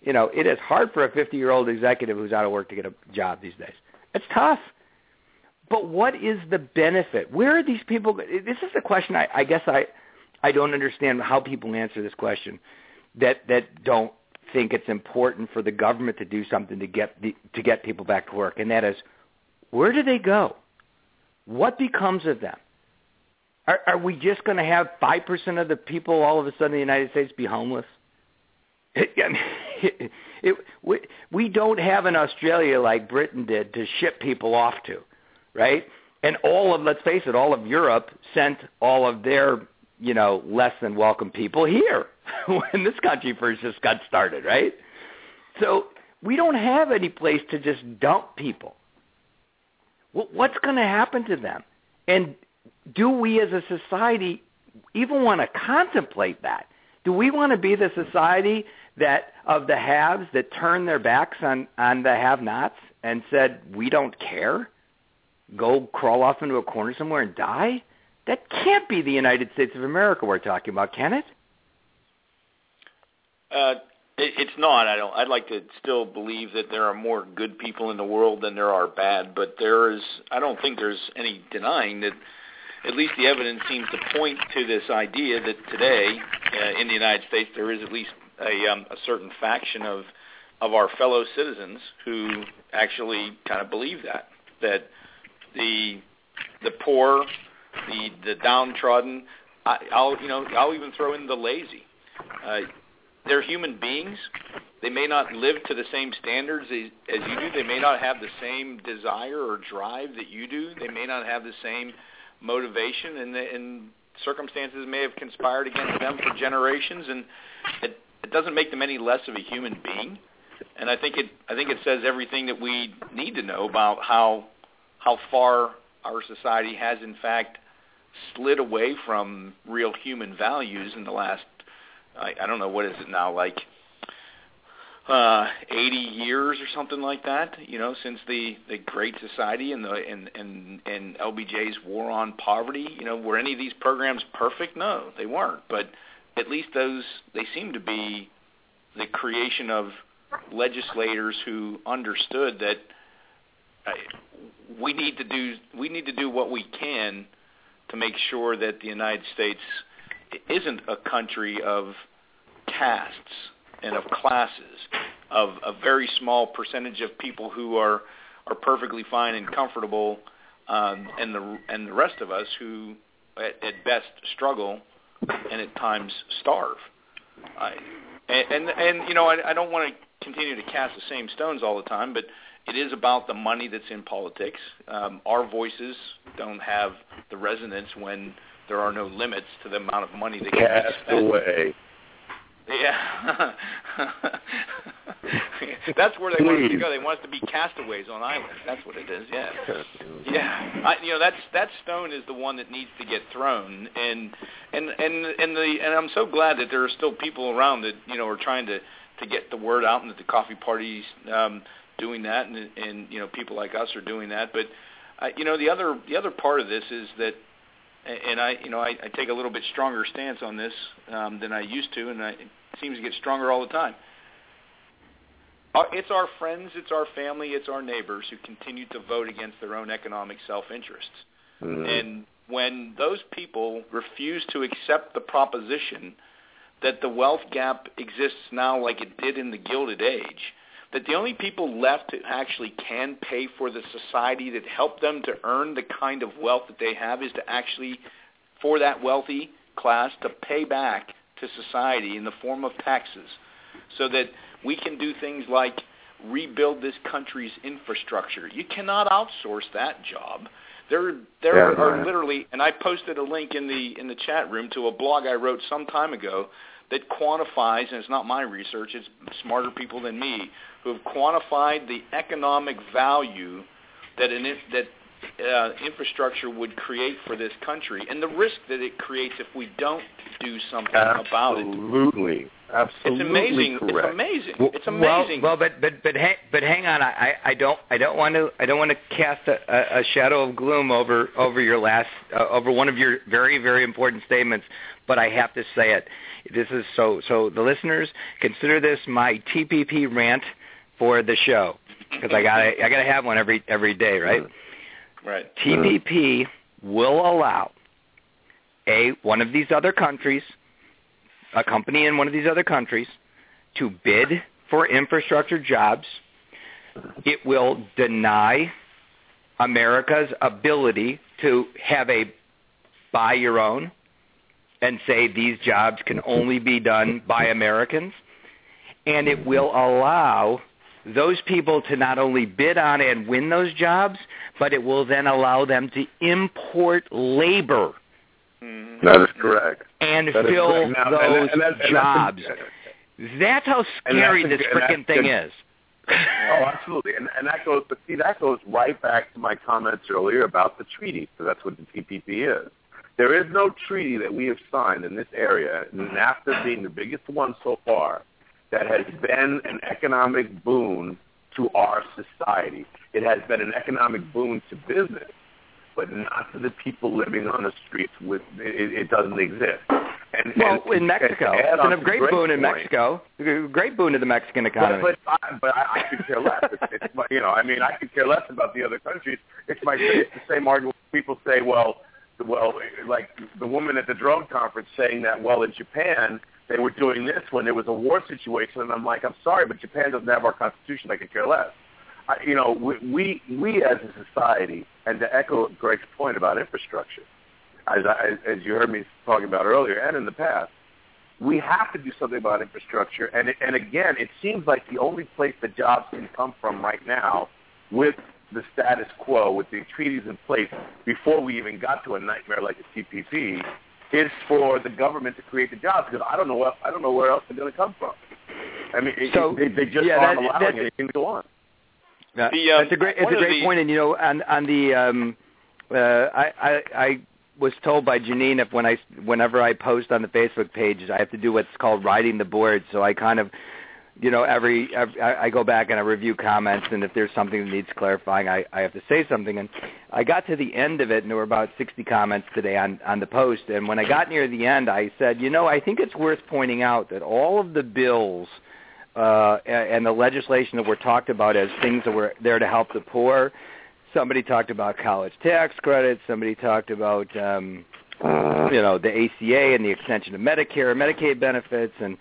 You know, it is hard for a fifty-year-old executive who's out of work to get a job these days. It's tough. But what is the benefit? Where are these people? This is the question I, I guess I, I don't understand how people answer this question that, that don't think it's important for the government to do something to get the, to get people back to work, and that is, where do they go? What becomes of them? Are, are we just going to have five percent of the people all of a sudden in the United States be homeless? It, I mean, it, it, we, we don't have an Australia like Britain did to ship people off to, right? And all of, let's face it, all of Europe sent all of their, you know, less than welcome people here when this country first just got started, right? So we don't have any place to just dump people. Well, what's going to happen to them? And do we as a society even want to contemplate that? Do we want to be the society that of the haves that turned their backs on, on the have-nots and said, we don't care? Go crawl off into a corner somewhere and die? That can't be the United States of America we're talking about, can it? Uh, it it's not. I don't. I'd like to still believe that there are more good people in the world than there are bad, but there is. I don't think there's any denying that. At least the evidence seems to point to this idea that today uh, in the United States there is at least a, um, a certain faction of of our fellow citizens who actually kind of believe that that the the poor, the the downtrodden, I, I'll you know I'll even throw in the lazy. Uh, they're human beings. They may not live to the same standards as, as you do. They may not have the same desire or drive that you do. They may not have the same motivation, and, and circumstances may have conspired against them for generations, and it, it doesn't make them any less of a human being. And I think it I think it says everything that we need to know about how how far our society has in fact slid away from real human values in the last I, I don't know what is it now like uh, eighty years or something like that, you know, since the, the Great Society and the and, and and L B J's war on poverty. You know, were any of these programs perfect? No, they weren't. But at least those they seem to be the creation of legislators who understood that uh, we need to do we need to do what we can to make sure that the United States isn't a country of castes and of classes, of a very small percentage of people who are, are perfectly fine and comfortable, um, and the and the rest of us who, at, at best, struggle and at times starve. I, and, and and you know, I, I don't want to continue to cast the same stones all the time, but it is about the money that's in politics. Um, our voices don't have the resonance when there are no limits to the amount of money that can be spent. Cast away. Yeah. That's where they Please. want us to go. They want us to be castaways on islands. That's what it is, yeah. Yeah. I, you know, that's that stone is the one that needs to get thrown, and and and and the and I'm so glad that there are still people around that, you know, are trying to to get the word out, and that the coffee parties um doing that, and and you know, people like us are doing that. But uh, you know, the other the other part of this is that, and I, you know, I, I take a little bit stronger stance on this um, than I used to, and I, it seems to get stronger all the time. Uh, it's our friends, it's our family, it's our neighbors who continue to vote against their own economic self-interests. Mm-hmm. And when those people refuse to accept the proposition that the wealth gap exists now like it did in the Gilded Age, that the only people left who actually can pay for the society that helped them to earn the kind of wealth that they have is to actually, for that wealthy class, to pay back to society in the form of taxes, so that we can do things like rebuild this country's infrastructure. You cannot outsource that job. There, there yeah, are man. literally, and I posted a link in the in the chat room to a blog I wrote some time ago that quantifies, and it's not my research, it's smarter people than me, who have quantified the economic value that an, that uh, infrastructure would create for this country and the risk that it creates if we don't do something Absolutely. about it. Absolutely. Absolutely. It's amazing. Correct. It's amazing. Well, it's amazing. Well, well but but but hang, but hang on. I, I don't I don't want to I don't want to cast a, a shadow of gloom over over your last uh, over one of your very very important statements. But I have to say it. This is so so. The listeners, consider this my T P P rant for the show, because I got I got to have one every every day, right? Right. T P P will allow a one of these other countries, a company in one of these other countries, to bid for infrastructure jobs. It will deny America's ability to have a buy your own and say these jobs can only be done by Americans. And it will allow those people to not only bid on and win those jobs, but it will then allow them to import labor. That is correct. And that fill now, those and that, and that, jobs. And that's, that's how scary that's this a, freaking thing good. is. Oh, absolutely. And, and that goes, but see, that goes right back to my comments earlier about the treaty, because that's what the T P P is. There is no treaty that we have signed in this area, NAFTA being the biggest one so far, that has been an economic boon to our society. It has been an economic boon to business, but not to the people living on the streets. With it, it doesn't exist. And, well, and, in Mexico, it's been a great boon in Mexico. Great boon to the Mexican economy. But, but, I, but I, I could care less. It's, it's my, you know, I mean, I could care less about the other countries. It's my it's the same argument. People say, well, well, like the woman at the drone conference saying that, well, in Japan they were doing this when there was a war situation, and I'm like, I'm sorry, but Japan doesn't have our constitution. I could care less. I, you know, we, we we as a society, and to echo Greg's point about infrastructure, as I, as you heard me talking about earlier and in the past, we have to do something about infrastructure. And it, and again, it seems like the only place that jobs can come from right now, with the status quo, with the treaties in place before we even got to a nightmare like the T P P, is for the government to create the jobs, because I don't know what, I don't know where else they're going to come from. I mean, so, it, they, they just yeah, aren't that, allowing anything to go on. Uh, the, um, that's a great, it's a great the, point. And you know, on on the, um, uh, I, I I was told by Janine if when I whenever I post on the Facebook pages, I have to do what's called riding the board. So I kind of, you know, every, every I, I go back and I review comments, and if there's something that needs clarifying, I, I have to say something. And I got to the end of it, and there were about sixty comments today on, on the post. And when I got near the end, I said, you know, I think it's worth pointing out that all of the bills uh, and the legislation that were talked about as things that were there to help the poor, somebody talked about college tax credits, somebody talked about, um, you know, the A C A and the extension of Medicare, Medicaid benefits, and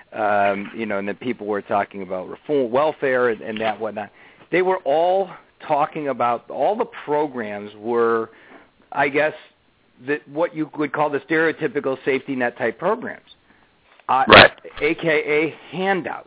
Um, you know, and then people were talking about reform, welfare, and, and that whatnot. They were all talking about, all the programs were, I guess, the, what you would call the stereotypical safety net type programs, uh, right? A K A handouts.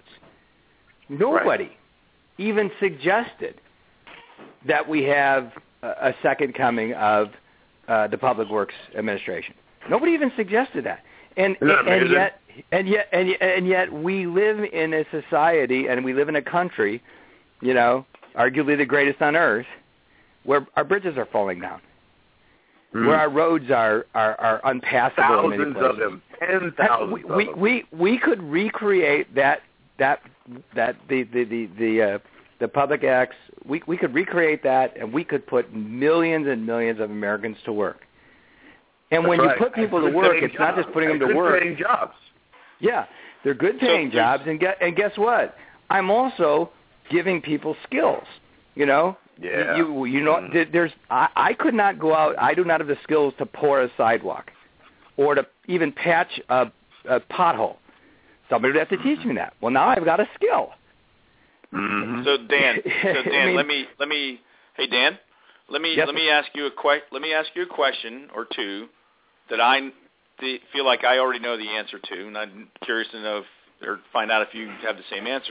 Nobody right. even suggested that we have a, a second coming of uh, the Public Works Administration. Nobody even suggested that, and and, and yet. And yet, and yet, and yet, we live in a society, and we live in a country, you know, arguably the greatest on earth, where our bridges are falling down, mm. where our roads are are, are unpassable thousands in many places. Of them, ten thousands we, of we, them. We we could recreate that that that the the the the, uh, the public acts. We we could recreate that, and we could put millions and millions of Americans to work. And That's when right. you put people to work, it's jobs. not just putting them and to work. Good jobs. Yeah, they're good-paying so jobs, and, get, and guess what? I'm also giving people skills. You know, yeah. You you know, mm. there's I, I could not go out. I do not have the skills to pour a sidewalk, or to even patch a, a pothole. Somebody would have to teach me that. Well, now I've got a skill. Mm-hmm. So Dan, so Dan, I mean, let me let me. Hey Dan, let me yes, let me ask you a que- Let me ask you a question or two that I. The, feel like I already know the answer to, and I'm curious to know if, or find out if you have the same answer.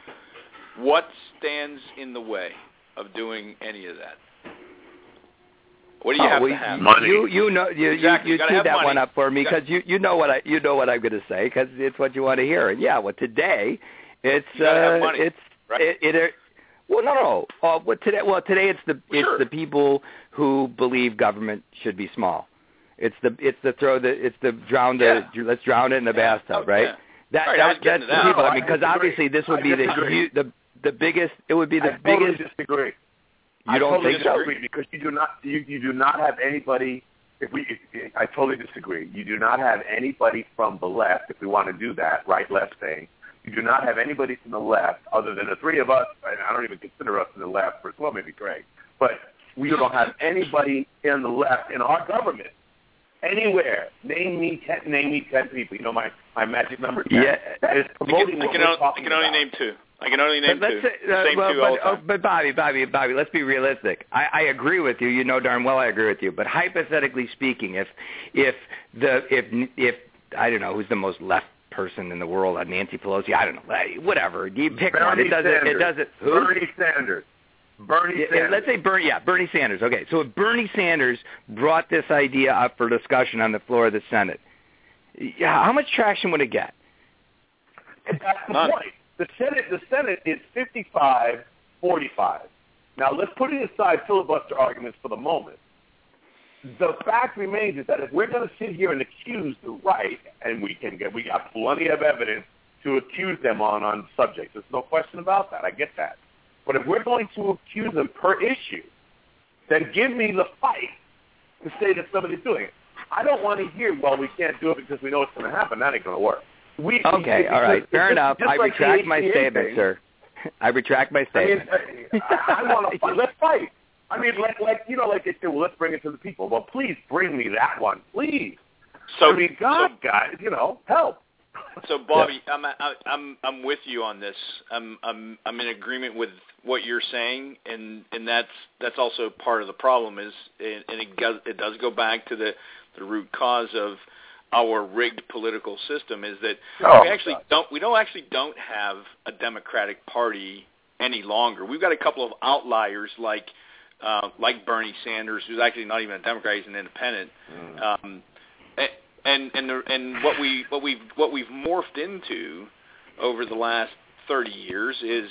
What stands in the way of doing any of that? What do you oh, have well, to have? Money. You you know you exactly. you, you you teed that money. one up for me because you, you know what I you know what I'm going to say because it's what you want to hear. And yeah, well today it's you gotta uh, have money, it's right? it, it Well, no, no. Uh, well, today, well, today it's the it's sure. the people who believe government should be small. It's the it's the throw the it's the drown the yeah. let's drown it in the yeah. bathtub, oh, right? Yeah. That, right, that that's the the people. No, I mean, because obviously this would I be the, disagree. the the biggest. It would be the I biggest. totally disagree. You I don't totally think so? disagree because you do not you, you do not have anybody. If we, if, I totally disagree. You do not have anybody from the left. If we want to do that, right, left thing, you do not have anybody from the left other than the three of us. And I don't even consider us in the left. First, well, maybe Greg, but we don't have anybody in the left in our government anywhere. Name me ten. Name me ten people. You know my, my magic number. ten. Yeah, that is promoting I can, I what can, we're only, talking I can only about. name two. I can only name But two. let's say, uh, Same well, two but, all the time. oh, but Bobby, Bobby, Bobby, let's be realistic. I, I agree with you. You know darn well I agree with you. But hypothetically speaking, if if the if if I don't know who's the most left person in the world, Nancy Pelosi, I don't know, whatever. You pick Bernie one. It doesn't. Sanders. It doesn't. Who? Bernie Sanders. Bernie Yeah, Sanders. let's say Bernie. Yeah, Bernie Sanders. Okay, so if Bernie Sanders brought this idea up for discussion on the floor of the Senate, yeah, how much traction would it get? And that's the None. point. The Senate, the Senate is fifty-five forty-five. Now, let's put aside filibuster arguments for the moment. The fact remains is that if we're going to sit here and accuse the right, and we can get, we got plenty of evidence to accuse them on on subjects. There's no question about that. I get that. But if we're going to accuse them per issue, then give me the fight to say that somebody's doing it. I don't want to hear, well, we can't do it because we know it's going to happen. That ain't going to work. We, Okay, we, all right, just, fair just, enough. just I like retract the my H P A statement, thing. sir. I retract my I mean, statement. I, I want to fight. Let's fight. I mean, like, like you know, like they say, well, let's bring it to the people. Well, please bring me that one, please. So, I mean, God, so, guys, you know, help. So, Bobby, I'm I'm I'm with you on this. I'm I'm I'm in agreement with what you're saying, and, and that's that's also part of the problem. Is and it does it does go back to the the root cause of our rigged political system. Is that Oh, we actually God. don't we don't actually don't have a Democratic Party any longer. We've got a couple of outliers like uh, like Bernie Sanders, who's actually not even a Democrat; he's an independent. Mm. Um, And and the, and what we what we've what we've morphed into over the last thirty years is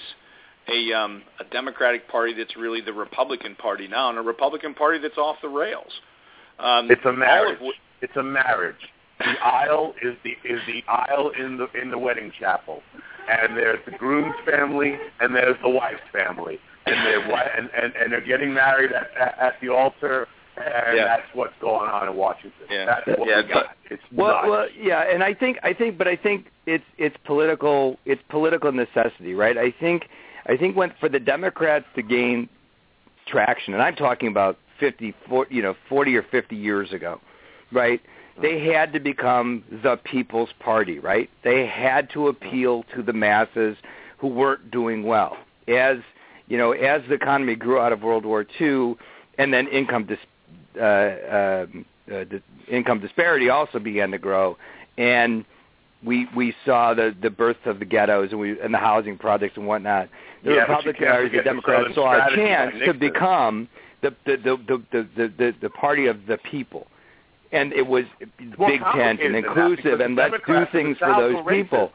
a um, a Democratic Party that's really the Republican Party now, and a Republican Party that's off the rails. Um, It's a all marriage. of what- It's a marriage. The aisle is the is the aisle in the in the wedding chapel, and there's the groom's family and there's the wife's family, and they're wi- and, and, and they're getting married at, at, at the altar. And Yeah. that's what's going on in Washington. Yeah. That's what Yeah, we got. It's Well, nuts. well, yeah, and I think, I think, but I think it's it's political, it's political necessity, right? I think, I think when for the Democrats to gain traction, and I'm talking about fifty, forty, you know, forty or fifty years ago, right? They had to become the People's Party, right? They had to appeal to the masses who weren't doing well. As you know, as the economy grew out of World War Two, and then income dis- uh, uh, uh, the income disparity also began to grow, and we we saw the, the birth of the ghettos and we and the housing projects and whatnot. The Yeah, but you Republicans, can't the forget the Democrats Southern saw a strategy by chance to Nixon. become the the the, the, the, the the party of the people, and it was More big tent and complicated than that, inclusive, because and the let's do Democrats in the things for South those were racist. people.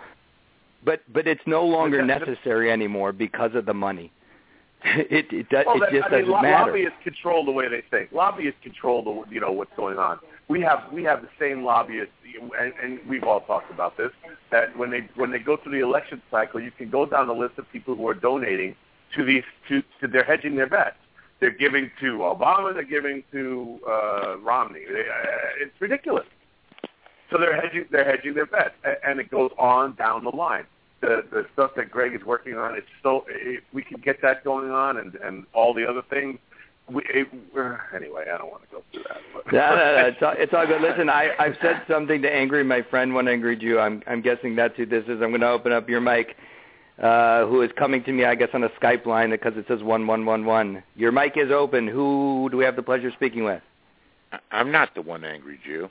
But but it's no longer But that- necessary anymore because of the money. It it, does, Well, it that, just I mean, doesn't lo- matter. lobbyists control the way they think. Lobbyists control the you know what's going on. We have we have the same lobbyists, and, and we've all talked about this. That when they when they go through the election cycle, you can go down the list of people who are donating to these to, to they're hedging their bets. They're giving to Obama. They're giving to uh, Romney. They, uh, it's ridiculous. So they're hedging they're hedging their bets, and, and it goes on down the line. The the stuff that Greg is working on, it's so if we can get that going on, and, and all the other things. We, it, anyway, I don't want to go through that. But. no, no, no, it's all, it's all good. Listen, I, I've said something to angry my friend, one angry Jew. I'm, I'm guessing that's who this is. I'm going to open up your mic, uh, who is coming to me, I guess, on a Skype line because it says one one one one. Your mic is open. Who do we have the pleasure of speaking with? I'm not the one angry Jew.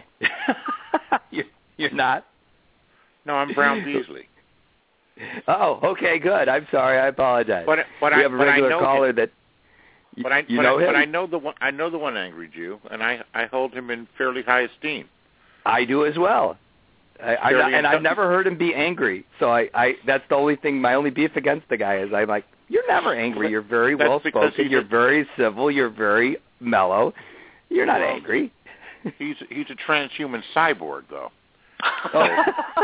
you're, you're not? No, I'm Brown Beasley. Oh, okay, good. I'm sorry. I apologize. But but we I have a but regular I know caller him. that you, But I you but, know I, him. but I know the one I know the one angry Jew, and I I hold him in fairly high esteem. I do as well. I, I, Fairly and I've intelligent. never heard him be angry. So I, I that's the only thing. My only beef against the guy is I'm like, You're never angry. You're very That's well spoken. You're a, very civil. You're very mellow. You're not well, angry. He's he's a transhuman cyborg, though. Oh.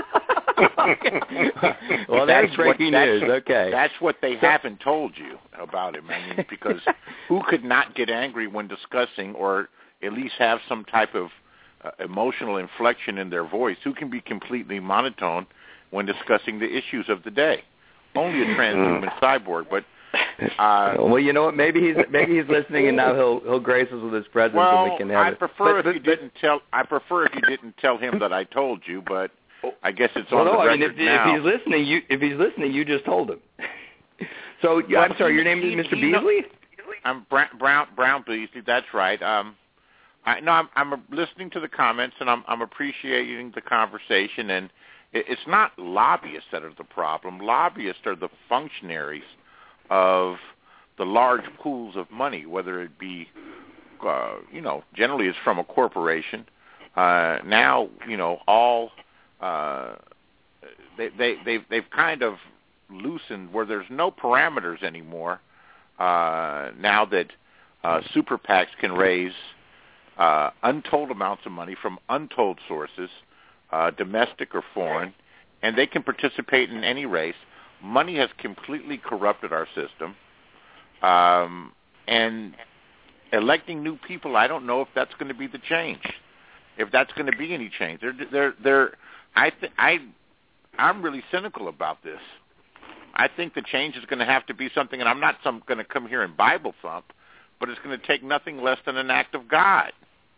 Well, that's, that's breaking what, news. That's, okay, that's what they so, haven't told you about him. I mean, because who could not get angry when discussing, or at least have some type of uh, emotional inflection in their voice? Who can be completely monotone when discussing the issues of the day? Only a transhuman cyborg, but. Uh, well, you know what? Maybe he's maybe he's listening, and now he'll he'll grace us with his presence, well, and we can have I it. prefer but, if but, you didn't tell. I prefer if you didn't tell him that I told you, but I guess it's well, on no, the record I mean, if, now. if he's listening, you if he's listening, you just told him. So well, I'm sorry, he, your name he, is Mister he, Beasley. I'm Brown Brown, Brown Beasley. That's right. Um, I no, I'm, I'm listening to the comments, and I'm I'm appreciating the conversation. And it, it's not lobbyists that are the problem. Lobbyists are the functionaries of the large pools of money, whether it be, uh, you know, generally it's from a corporation. Uh, now, you know, all uh, they, they, they've they've kind of loosened where there's no parameters anymore. Uh, now that uh, super PACs can raise uh, untold amounts of money from untold sources, uh, domestic or foreign, and they can participate in any race. Money has completely corrupted our system. Um, and electing new people, I don't know if that's going to be the change. If that's going to be any change, they're, they're, they're, I, th- I, I'm really cynical about this. I think the change is going to have to be something, and I'm not some, going to come here and Bible thump, but it's going to take nothing less than an act of God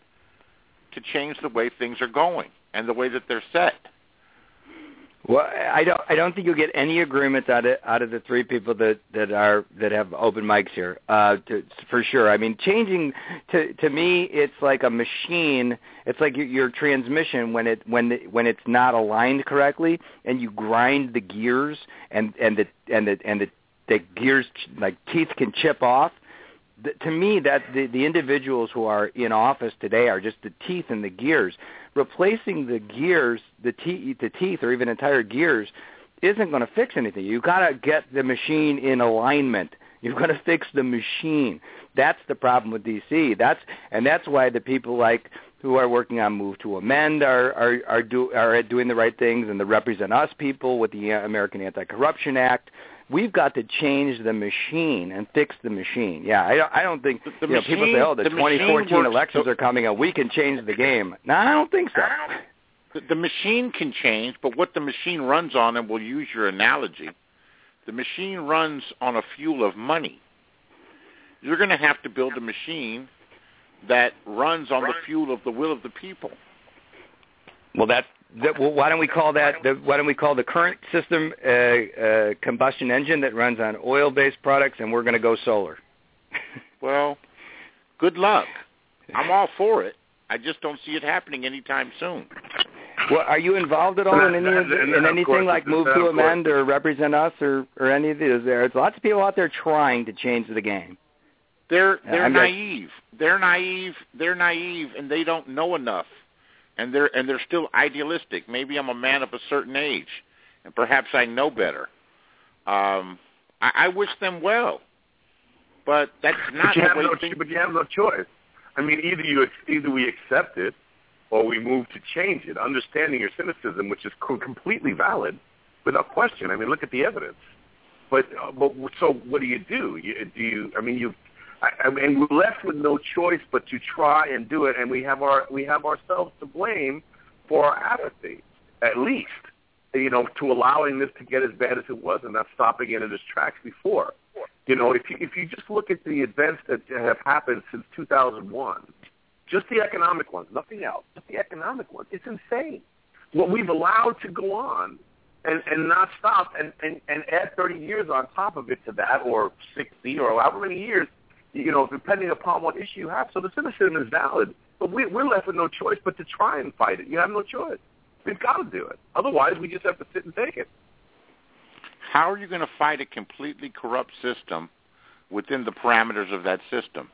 to change the way things are going and the way that they're set. Well, I don't. I don't think you'll get any agreements out of out of the three people that, that are that have open mics here, uh, to, for sure. I mean, changing to to me, it's like a machine. It's like your, your transmission when it when the, when it's not aligned correctly, and you grind the gears, and and the and the and the, the gears like teeth can chip off. The, to me, that the, the individuals who are in office today are just the teeth in the gears. Replacing the gears, the teeth, the teeth, or even entire gears, isn't going to fix anything. You've got to get the machine in alignment. You've got to fix the machine. That's the problem with D C. That's and that's why the people like who are working on Move to Amend are are are, do, are doing the right things, and the Represent Us people with the American Anti-Corruption Act. We've got to change the machine and fix the machine. Yeah, I, I don't think the, the you know, machine, people say, "Oh, the, the twenty fourteen elections so, are coming up. We can change the game." No, I don't think so. The, the machine can change, but what the machine runs on, and we'll use your analogy, the machine runs on a fuel of money. You're going to have to build a machine that runs on the fuel of the will of the people. Well, that. That, well, why don't we call that? The, why don't we call the current system uh, uh, combustion engine that runs on oil-based products, and we're going to go solar? Well, good luck. I'm all for it. I just don't see it happening anytime soon. Well, are you involved at all in any in, in anything like Move to Amend or Represent Us or, or any of these? There's lots of people out there trying to change the game. They're they're uh, naive. Just, they're naive. They're naive, and they don't know enough. And they're and they're still idealistic. Maybe I'm a man of a certain age, and perhaps I know better. Um, I, I wish them well, but that's not but you the have way no, things. But you have no choice. I mean, either you either we accept it, or we move to change it. Understanding your cynicism, which is co- completely valid, without question. I mean, look at the evidence. But uh, but so what do you do? You, do you? I mean, you. I, I mean, we're left with no choice but to try and do it, and we have our we have ourselves to blame for our apathy, at least, you know, to allowing this to get as bad as it was and not stopping it in its tracks before. You know, if you if you just look at the events that have happened since two thousand one, just the economic ones, nothing else, just the economic ones, it's insane what we've allowed to go on and, and not stop, and, and, and add thirty years on top of it to that, or sixty, or however many years. You know, depending upon what issue you have. So the cynicism is valid, but we, we're left with no choice but to try and fight it. You have no choice. We've got to do it. Otherwise, we just have to sit and take it. How are you going to fight a completely corrupt system within the parameters of that system?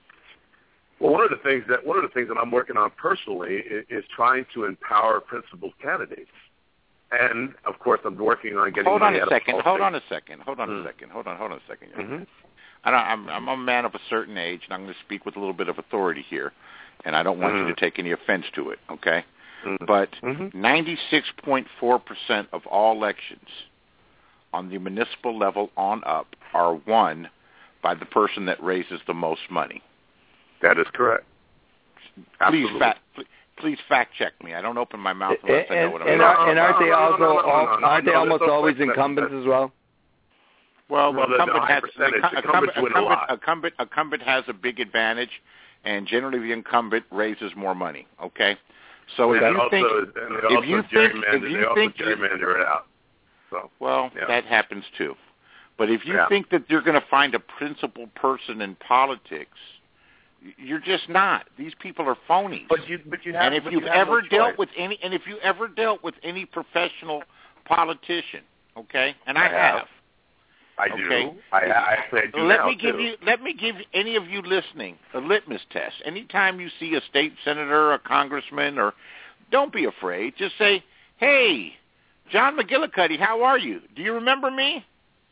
Well, one of the things that one of the things that I'm working on personally is, is trying to empower principled candidates. and of course, I'm working on getting. Hold on money a out second. Of hold on a second. Hold on mm. a second. Hold on. Hold on a second. Mm-hmm. I don't, I'm, I'm a man of a certain age, and I'm going to speak with a little bit of authority here, and I don't want mm-hmm. you to take any offense to it. Okay, mm-hmm. but mm-hmm. ninety-six point four percent of all elections on the municipal level on up are won by the person that raises the most money. That is correct. Please fact, please fact check me. I don't open my mouth unless and, I know what I'm and, talking and aren't about. they also no, no, no, no, no, no, aren't they no, almost no, always no, no, incumbents as well? Well, well the, incumbent, the has, percentage, incumbent, incumbents win a incumbent, lot. incumbent, incumbent has a big advantage, and generally the incumbent raises more money. Okay, so if and you also, think and they if you think if you they also think gerrymander it out. So well, yeah. that happens too. But if you yeah. think that you're going to find a principled person in politics, you're just not. These people are phonies. But you, but you have. And if but you've you have ever no dealt choice. with any, and if you ever dealt with any professional politician, okay, and I, I have. have. I okay. do. I, I actually I do let now, me give too. you. Let me give any of you listening a litmus test. Anytime you see a state senator, a congressman, or don't be afraid. Just say, "Hey, John McGillicuddy, how are you? Do you remember me?"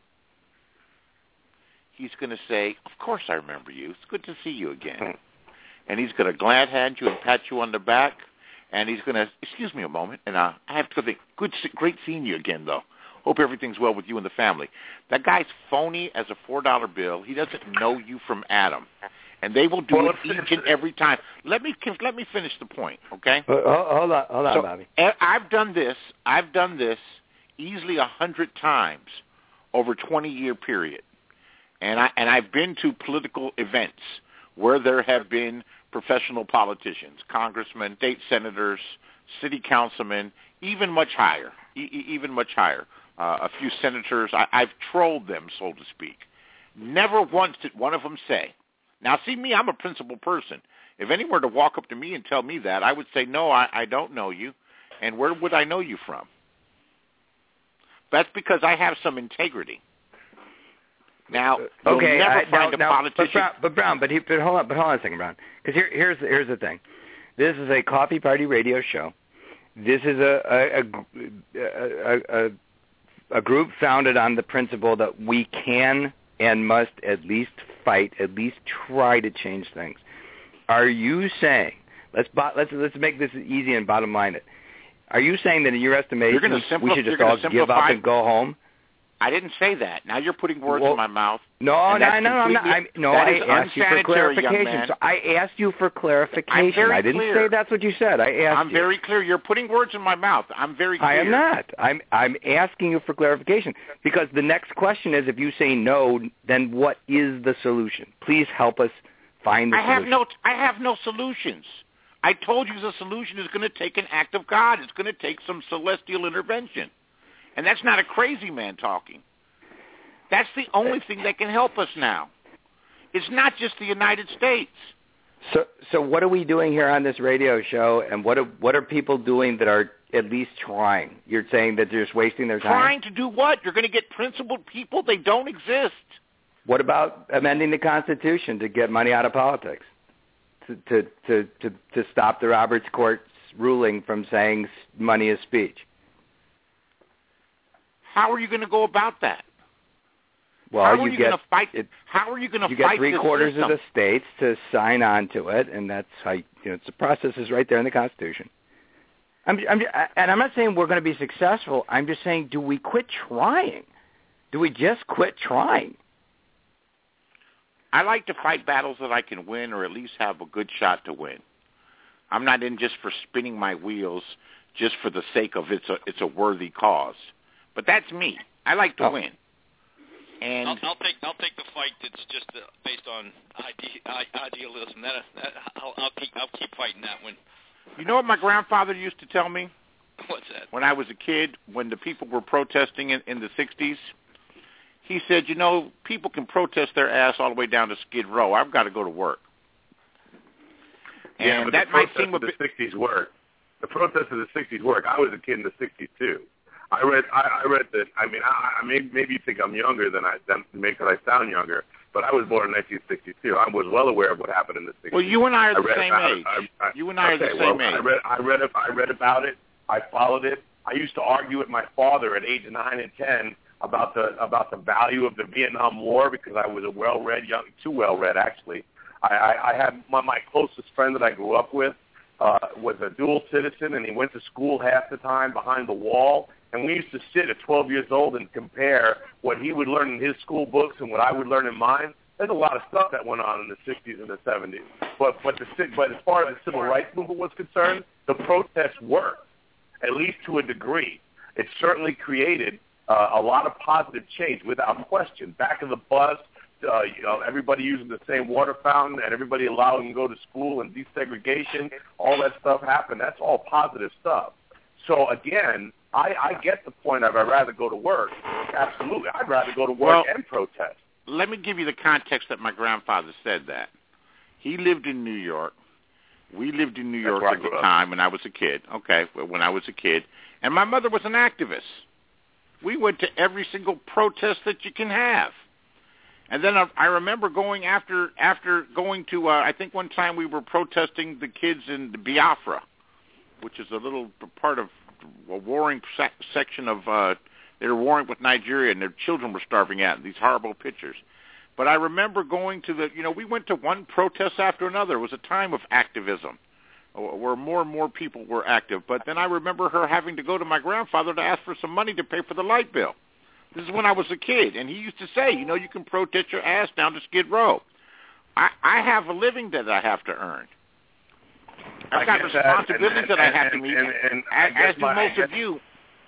He's going to say, "Of course I remember you. It's good to see you again." And he's going to glad hand you and pat you on the back, and he's going to, excuse me a moment, and uh, I have to think, good, great seeing you again, though. Hope everything's well with you and the family. That guy's phony as a four dollar bill. He doesn't know you from Adam, and they will do well, it each and every time. Let me let me finish the point, okay? Uh, hold on, hold on, so, Bobby. I've done this. I've done this easily a hundred times over a twenty-year period. And, I, and I've been to political events where there have been professional politicians, congressmen, state senators, city councilmen, even much higher, e- even much higher. Uh, a few senators, I, I've trolled them, so to speak. Never once did one of them say, now see me, I'm a principled person. If anyone were to walk up to me and tell me that, I would say, no, I, I don't know you. And where would I know you from? That's because I have some integrity. Now, you'll okay, never I, find now, a now, politician. But Brown, but Brown, but, he, but hold on, but hold on a second, Brown, because here, here's here's the thing. This is a coffee party radio show. This is a a, a, a, a, a group founded on the principle that we can and must at least fight, at least try to change things. Are you saying? Let's let's let's make this easy and bottom line it. Are you saying that in your estimation simpli- we should just all give up and go home? I didn't say that. Now you're putting words well, in my mouth. No, no, no, I'm not. I, no, I asked you for clarification. So I asked you for clarification. I didn't clear. say that's what you said. I asked I'm you. very clear. You're putting words in my mouth. I'm very clear. I am not. I'm I'm asking you for clarification because the next question is if you say no, then what is the solution? Please help us find the I solution. have no. I have no solutions. I told you the solution is going to take an act of God. It's going to take some celestial intervention. And that's not a crazy man talking. That's the only thing that can help us now. It's not just the United States. So, so what are we doing here on this radio show, and what are, what are people doing that are at least trying? You're saying that they're just wasting their time? Trying to do what? You're going to get principled people? They don't exist. What about amending the Constitution to get money out of politics, to to to to, to stop the Roberts Court's ruling from saying money is speech? How are you going to go about that? Well, how you, are you get going to fight? it, how are you going to you fight get three this quarters system? of the states to sign on to it, and that's how you, you know it's the process is right there in the Constitution. I'm, I'm, and I'm not saying we're going to be successful. I'm just saying, do we quit trying? Do we just quit trying? I like to fight battles that I can win, or at least have a good shot to win. I'm not in just for spinning my wheels, just for the sake of it's a it's a worthy cause. But that's me. I like to oh. win. And I'll, I'll take I'll take the fight that's just uh, based on ide- idealism. That, that I'll, I'll keep I'll keep fighting that one. You know what my grandfather used to tell me? What's that? When I was a kid, when the people were protesting in, in the sixties, he said, you know, people can protest their ass all the way down to Skid Row. I've got to go to work. Yeah, and but that the might protests seem a of the bit... sixties work. The protests of the sixties work. I was a kid in the sixties too. I read. I, I read that. I mean, I, I maybe, maybe you think I'm younger than I than maybe because I sound younger. But I was born in nineteen sixty-two. I was well aware of what happened in the sixties. Well, you and I are the I read, same I, age. I, I, you and I okay, are the well, same age. I read. I read. I read about it. I followed it. I used to argue with my father at age nine and ten about the about the value of the Vietnam War because I was a well-read young, too well-read actually. I, I, I had my, my closest friend that I grew up with uh, was a dual citizen, and he went to school half the time behind the wall. And we used to sit at twelve years old and compare what he would learn in his school books and what I would learn in mine. There's a lot of stuff that went on in the sixties and the seventies. But but the but as far as the civil rights movement was concerned, the protests worked, at least to a degree. It certainly created uh, a lot of positive change, without question. Back of the bus, uh, you know, everybody using the same water fountain, and everybody allowed them to go to school, and desegregation, all that stuff happened. That's all positive stuff. So again, I, I get the point of I'd rather go to work. Absolutely, I'd rather go to work well, and protest. Let me give you the context that my grandfather said that. He lived in New York. We lived in New York at the time when I was a kid. Okay, when I was a kid. And my mother was an activist. We went to every single protest that you can have. And then I, I remember going after after going to, uh, I think one time we were protesting the kids in Biafra, which is a little part of a warring sec- section of, uh, they were warring with Nigeria, and their children were starving out, these horrible pictures. But I remember going to the, you know, we went to one protest after another. It was a time of activism where more and more people were active. But then I remember her having to go to my grandfather to ask for some money to pay for the light bill. This is when I was a kid, and he used to say, you know, you can protest your ass down to Skid Row. I, I have a living that I have to earn. I've got responsibilities that, and, and, that I have to meet, and, and, and as, as do my, most guess, of you.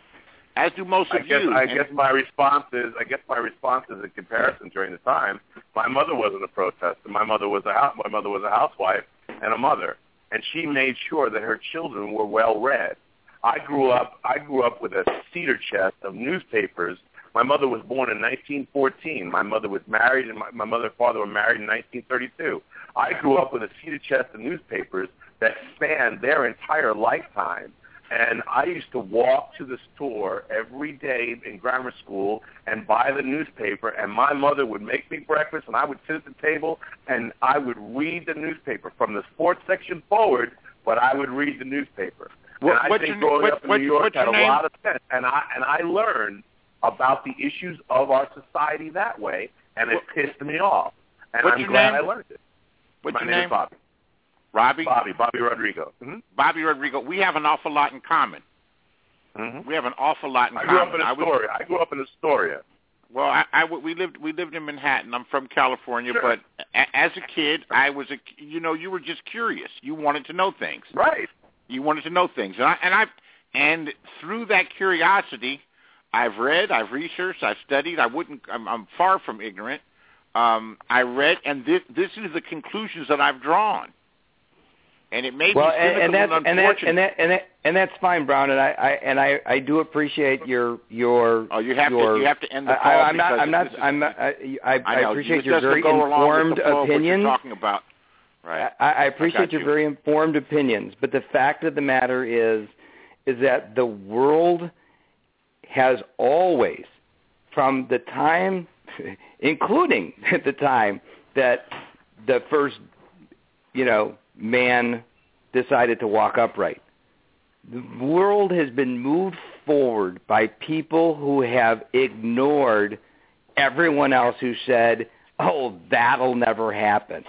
As do most I of guess, you. I guess my response is, I guess my response is in comparison during the time. My mother wasn't a protester. My mother was a house, my mother was a housewife and a mother, and she made sure that her children were well read. I grew up. I grew up with a cedar chest of newspapers. My mother was born in nineteen fourteen. My mother was married, and my, my mother and father were married in nineteen thirty-two. I grew up with a cedar chest of newspapers that spanned their entire lifetime. And I used to walk to the store every day in grammar school and buy the newspaper, and my mother would make me breakfast, and I would sit at the table, and I would read the newspaper from the sports section forward, but I would read the newspaper. What, and I think your, growing what, up in what, New York had a name? lot of sense, and I, and I learned about the issues of our society that way, and it what, pissed me off. And what's I'm your glad name? I learned it. What's My your name, name? is Bobby. Robbie? Bobby, Bobby Rodrigo. Mm-hmm. Bobby Rodrigo. We have an awful lot in common. Mm-hmm. We have an awful lot in I grew common. up in Astoria. I, was, I grew up in Astoria. Well, I, I, we lived we lived in Manhattan. I'm from California, sure. but a, as a kid, I was a you know you were just curious. You wanted to know things. Right. You wanted to know things, and I and I and through that curiosity, I've read, I've researched, I've studied. I wouldn't. I'm, I'm far from ignorant. Um, I read, and this this is the conclusions that I've drawn. And it may well, be cynical and, and, that's, and and, that, unfortunate. and, that, and, that, and that's fine, Brown. And I, I and I, I do appreciate your your. Oh, you have your, to you have to end the call. I, I'm not. I'm not. Is, I'm not. I, I, I, know, appreciate you your very informed opinions. Talking about. Right. I, I appreciate I your you. very informed opinions, but the fact of the matter is, is that the world has always, from the time, including the time that the first, you know, man decided to walk upright. The world has been moved forward by people who have ignored everyone else who said, "Oh, that'll never happen."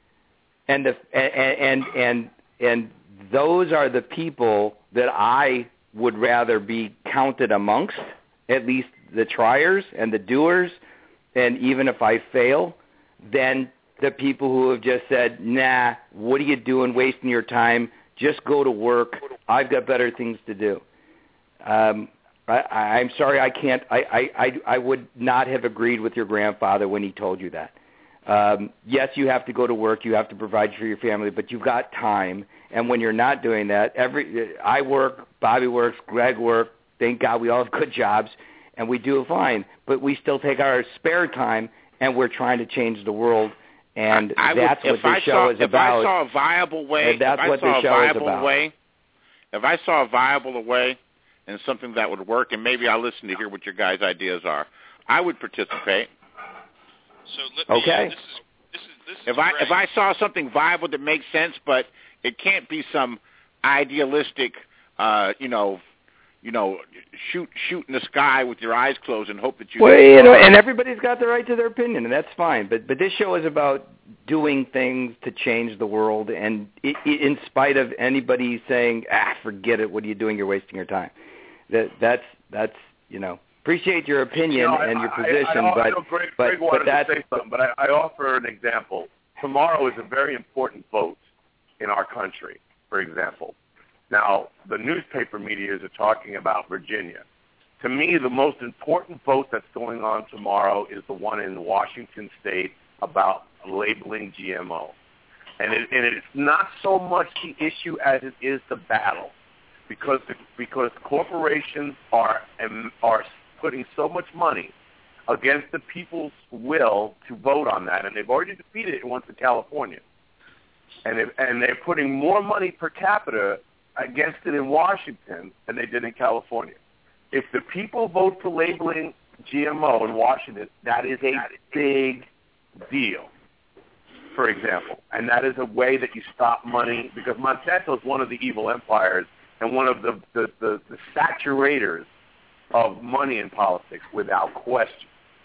And the and and and and those are the people that I would rather be counted amongst, at least the triers and the doers, and even if I fail, than the people who have just said, nah, what are you doing wasting your time? Just go to work. I've got better things to do. Um, I, I'm sorry I can't. I, I, I, I would not have agreed with your grandfather when he told you that. Um, yes, you have to go to work. You have to provide for your family, but you've got time. And when you're not doing that, every I work, Bobby works, Greg works. Thank God we all have good jobs, and we do fine. But we still take our spare time, and we're trying to change the world. And I, I that's would, what this show saw, is if about. If I saw a viable way, that's if what I saw this show a viable is about. way, if I saw a viable way and something that would work, and maybe I'll listen to hear what your guys' ideas are, I would participate. So let me, okay. Uh, this is, this is, this is if I Greg. if I saw something viable that makes sense, but it can't be some idealistic, uh, you know, you know, shoot shoot in the sky with your eyes closed and hope that you. Well, you know, and everybody's got the right to their opinion, and that's fine. But but this show is about doing things to change the world, and I, I, in spite of anybody saying, ah, forget it, what are you doing? You're wasting your time. That that's that's you know. Appreciate your opinion you know, and I, your position, I, I, but I know Greg, but, Greg wanted but that's, to say something, but I, I offer an example. Tomorrow is a very important vote in our country, for example. Now, the newspaper medias are talking about Virginia. To me, the most important vote that's going on tomorrow is the one in Washington State about labeling G M O. And, it, and it's not so much the issue as it is the battle, because the, because corporations are are putting so much money against the people's will to vote on that, and they've already defeated it once in California. And, it, and they're putting more money per capita against it in Washington than they did in California. If the people vote for labeling G M O in Washington, that is a big deal, for example. And that is a way that you stop money, because Monsanto is one of the evil empires and one of the, the, the, the saturators of money in politics, without question.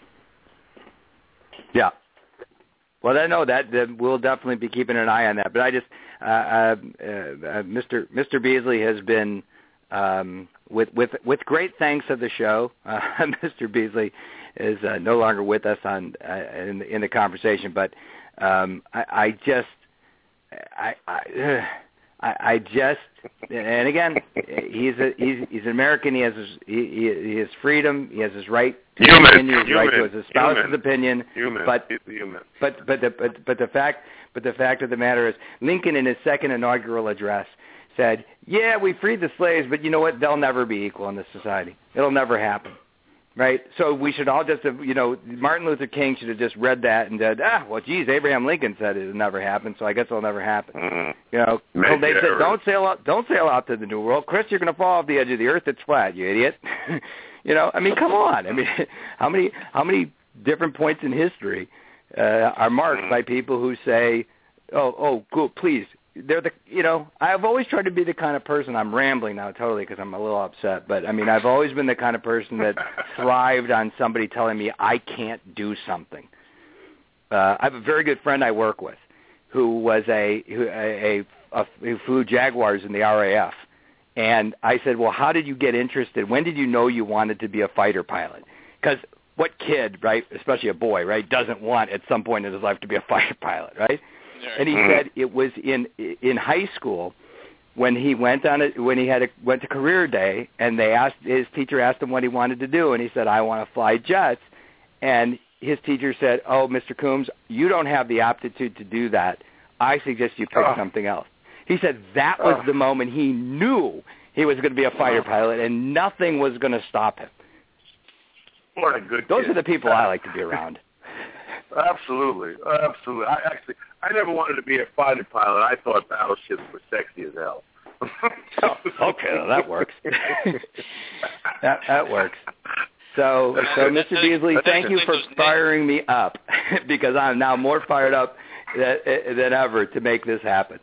Yeah. Well, I know that, that we'll definitely be keeping an eye on that. But I just, uh, uh, uh, Mister Mister Beasley has been, um, with with with great thanks of the show. Uh, Mister Beasley is uh, no longer with us on uh, in, in the conversation, but um, I, I just, I. I uh, I just, and again, he's a, he's he's an American. He has his he, he has freedom. He has his right to human, opinion. His human, right to his spouse's human, opinion. Human, but human. but but the but, but the fact but the fact of the matter is, Lincoln in his second inaugural address said, "Yeah, we freed the slaves, but you know what? They'll never be equal in this society. It'll never happen." Right? So we should all just have, you know, Martin Luther King should have just read that and said, ah, well, geez, Abraham Lincoln said it would never happen, so I guess it'll never happen. Mm-hmm. You know, so they said, don't sail out, don't sail out to the New World. Chris, you're going to fall off the edge of the earth. It's flat, you idiot. You know, I mean, come on. I mean, how many how many different points in history uh, are marked mm-hmm. by people who say, oh, oh, cool, please. They're the, you know, I've always tried to be the kind of person, I'm rambling now totally because I'm a little upset, but I mean, I've always been the kind of person that thrived on somebody telling me I can't do something. Uh, I have a very good friend I work with who was a, who, a, a, who flew Jaguars in the R A F. And I said, well, how did you get interested? When did you know you wanted to be a fighter pilot? Because what kid, right, especially a boy, right, doesn't want at some point in his life to be a fighter pilot, right? And he said it was in in high school when he went on it when he had a, went to career day, and they asked his teacher asked him what he wanted to do, and he said, I want to fly jets. And his teacher said, oh, Mister Coombs, you don't have the aptitude to do that. I suggest you pick oh. something else. He said that was oh. the moment he knew he was going to be a fighter pilot, and nothing was going to stop him. What a good Those kid. are the people I like to be around. Absolutely, absolutely. I actually, I never wanted to be a fighter pilot. I thought battleships were sexy as hell. oh, okay, well, that works. that that works. So, so Mister Beasley, thank you for firing me up because I'm now more fired up than, than ever to make this happen.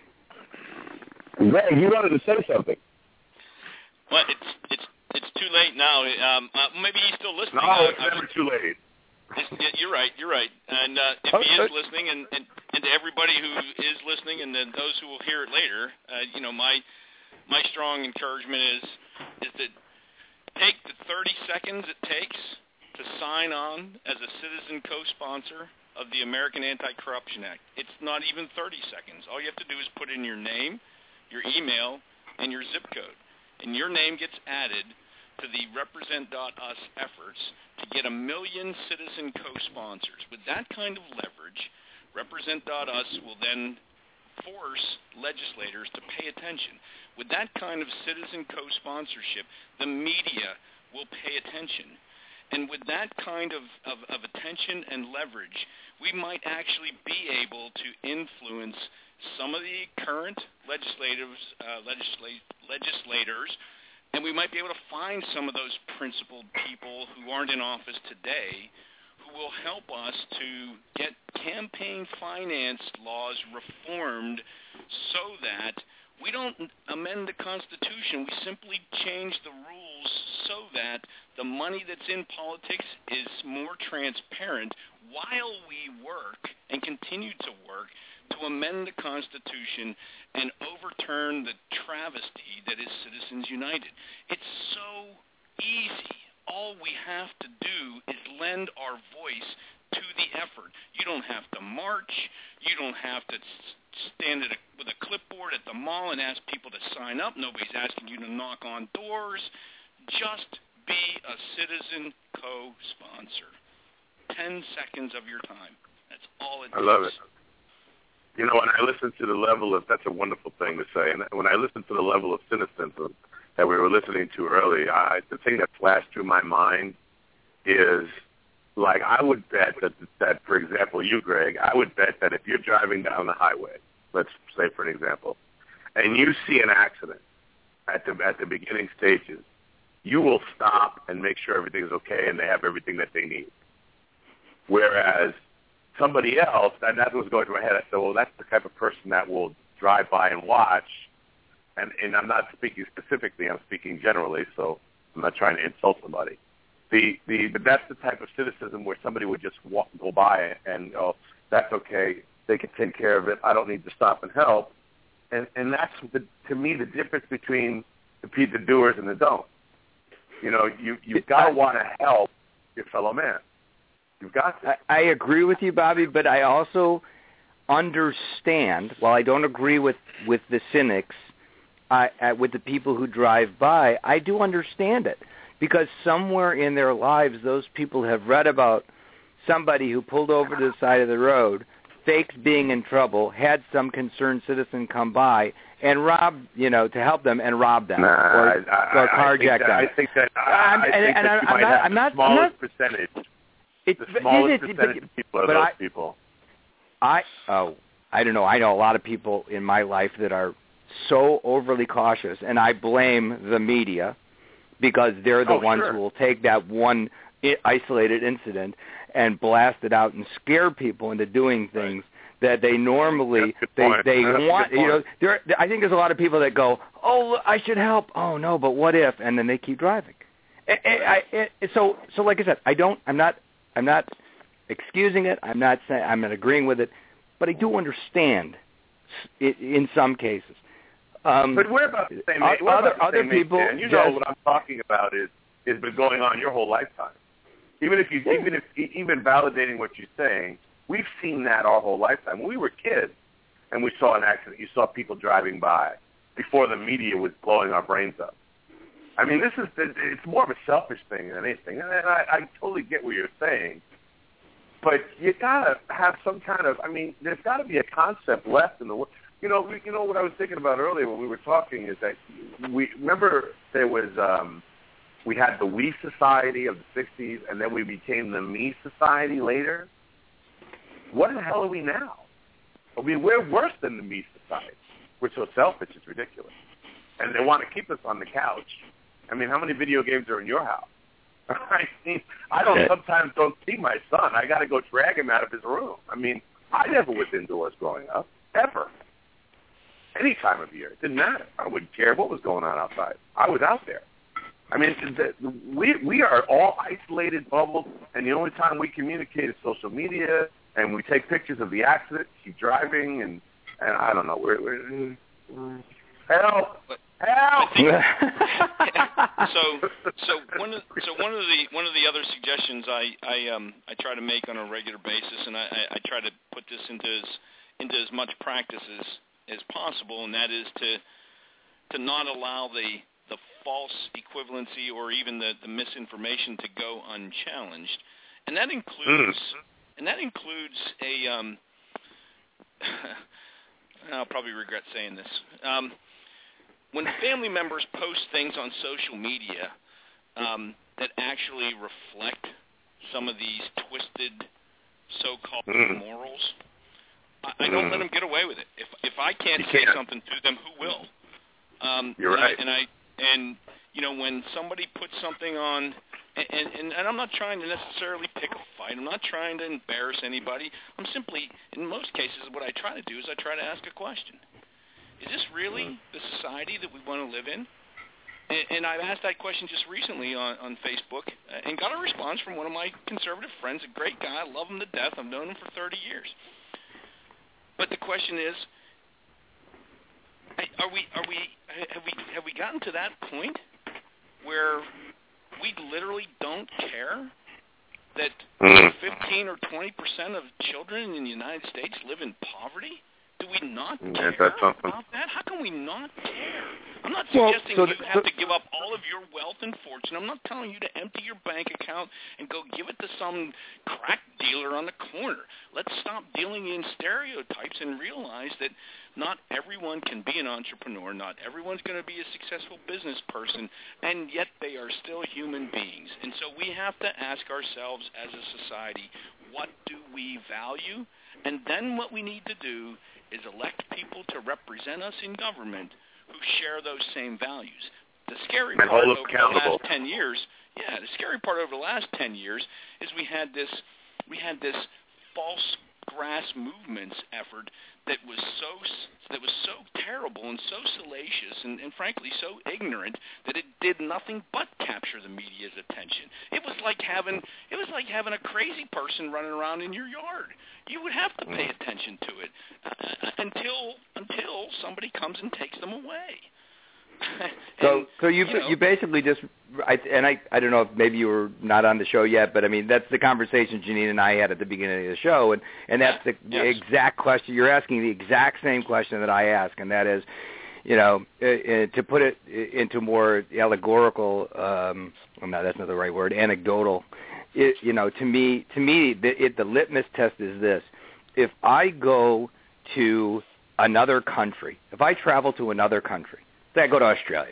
Greg, you wanted to say something. Well, it's it's it's too late now. Um, uh, maybe he's still listening. No, uh, it's never was, too late. Yeah, you're right. You're right. And uh, if oh, he is uh, listening, and, and, and to everybody who is listening, and then those who will hear it later, uh, you know, my my strong encouragement is is that take the thirty seconds it takes to sign on as a citizen co-sponsor of the American Anti-Corruption Act. It's not even thirty seconds. All you have to do is put in your name, your email, and your zip code, and your name gets added to the Represent dot U S efforts to get a million citizen co-sponsors. With that kind of leverage, Represent dot U S will then force legislators to pay attention. With that kind of citizen co-sponsorship, the media will pay attention. And with that kind of, of, of attention and leverage, we might actually be able to influence some of the current legislators, uh, legisla- legislators, and we might be able to find some of those principled people who aren't in office today who will help us to get campaign finance laws reformed so that We don't amend the Constitution. We simply change the rules so that the money that's in politics is more transparent while we work and continue to work to amend the Constitution and overturn the travesty that is Citizens United. It's so easy. All we have to do is lend our voice to the effort. You don't have to march. You don't have to stand at a, with a clipboard at the mall and ask people to sign up. Nobody's asking you to knock on doors. Just be a citizen co-sponsor. Ten seconds of your time. That's all it takes. I love it. You know, when I listen to the level of, that's a wonderful thing to say, and when I listen to the level of cynicism that we were listening to earlier, I, the thing that flashed through my mind is, like, I would bet that, that, for example, you, Greg, I would bet that if you're driving down the highway, let's say for an example, and you see an accident at the at the beginning stages, you will stop and make sure everything's okay and they have everything that they need. Whereas somebody else, and that's what's going through my head, I said, well, that's the type of person that will drive by and watch, and, and I'm not speaking specifically, I'm speaking generally, so I'm not trying to insult somebody. The, the, but that's the type of cynicism where somebody would just walk, go by and go, oh, that's okay, they can take care of it, I don't need to stop and help. And, and that's, the, to me, the difference between the, the doers and the don't. You know, you, you've got to want to help your fellow man. You've got to. I, I agree with you, Bobby, but I also understand, while I don't agree with, with the cynics, I, uh, with the people who drive by, I do understand it. Because somewhere in their lives, those people have read about somebody who pulled over to the side of the road, faked being in trouble, had some concerned citizen come by, and robbed, you know, to help them, and robbed them, nah, or, I, or carjacked them. I think that, I, I'm, I and, think and that you I'm might not, have I'm not, the smallest I'm not, percentage. It, the smallest it, percentage but, of people are but those I, people. I, oh, I don't know. I know a lot of people in my life that are so overly cautious, and I blame the media, because they're the oh, ones sure. who will take that one isolated incident and blast it out and scare people into doing things right. that they normally they point. they That's want. You know, there. I think there's a lot of people that go, "Oh, I should help." Oh no, but what if? And then they keep driving. And, and I, and so so like I said, I don't. I'm not. I'm not excusing it. I'm not saying. I'm not agreeing with it, but I do understand it in some cases. Um, but we're about the same age. Other, about the other same people, age, and you just, know what I'm talking about is is been going on your whole lifetime. Even if you, yeah. even if even validating what you're saying, we've seen that our whole lifetime. When we were kids, and we saw an accident, you saw people driving by before the media was blowing our brains up. I mean, this is it's more of a selfish thing than anything, and I, I totally get what you're saying. But you gotta have some kind of. I mean, there's got to be a concept left in the world. You know, we, you know what I was thinking about earlier when we were talking is that we remember there was um, we had the We Society of the sixties, and then we became the Me Society later. What the hell are we now? I mean, we're worse than the Me Society. We're so selfish, it's ridiculous. And they want to keep us on the couch. I mean, how many video games are in your house? I mean, I don't sometimes don't see my son. I got to go drag him out of his room. I mean, I never was indoors growing up, ever. Any time of year. It didn't matter. I wouldn't care what was going on outside. I was out there. I mean, we we are all isolated bubbles, and the only time we communicate is social media, and we take pictures of the accident, keep driving, and, and I don't know. We're, we're, help! Help! so so one of so one of the one of the other suggestions I I um I try to make on a regular basis, and I, I, I try to put this into as into as much practice as as possible, and that is to to not allow the the false equivalency or even the, the misinformation to go unchallenged, and that includes mm. and that includes a um, I'll probably regret saying this. Um, when family members post things on social media um, that actually reflect some of these twisted so-called mm. morals, I don't let them get away with it. If if I can't you say can't. something to them, who will? Um, You're and right. I, and I and you know when somebody puts something on, and, and and I'm not trying to necessarily pick a fight. I'm not trying to embarrass anybody. I'm simply, in most cases, what I try to do is I try to ask a question. Is this really the society that we want to live in? And, and I've asked that question just recently on, on Facebook uh, and got a response from one of my conservative friends, a great guy. I love him to death. I've known him for thirty years. But the question is, are we are we have we have we gotten to that point where we literally don't care that fifteen or twenty percent of children in the United States live in poverty? Do we not care yeah, that's about that? How can we not care? I'm not Well, suggesting so you the, have so, to give up all of your wealth and fortune. I'm not telling you to empty your bank account and go give it to some crack dealer on the corner. Let's stop dealing in stereotypes and realize that not everyone can be an entrepreneur. Not everyone's going to be a successful business person, and yet they are still human beings. And so we have to ask ourselves as a society, what do we value? And then what we need to do is elect people to represent us in government who share those same values. The scary and part hold over accountable. the last ten years, yeah, the scary part over the last ten years is we had this, we had this false grass movements effort that was so that was so terrible and so salacious and, and frankly so ignorant that it did nothing but capture the media's attention. It was like having it was like having a crazy person running around in your yard. You would have to pay attention to it uh, until until somebody comes and takes them away. and, so, so you you, know, you basically just, I, and I I don't know if maybe you were not on the show yet, but I mean that's the conversation Janine and I had at the beginning of the show, and and that's the, yes. the exact question you're asking, the exact same question that I ask, and that is, you know, uh, uh, to put it into more allegorical, um, well, no, that's not the right word, anecdotal. It, you know, to me, to me, the, it, the litmus test is this: if I go to another country, if I travel to another country, say I go to Australia,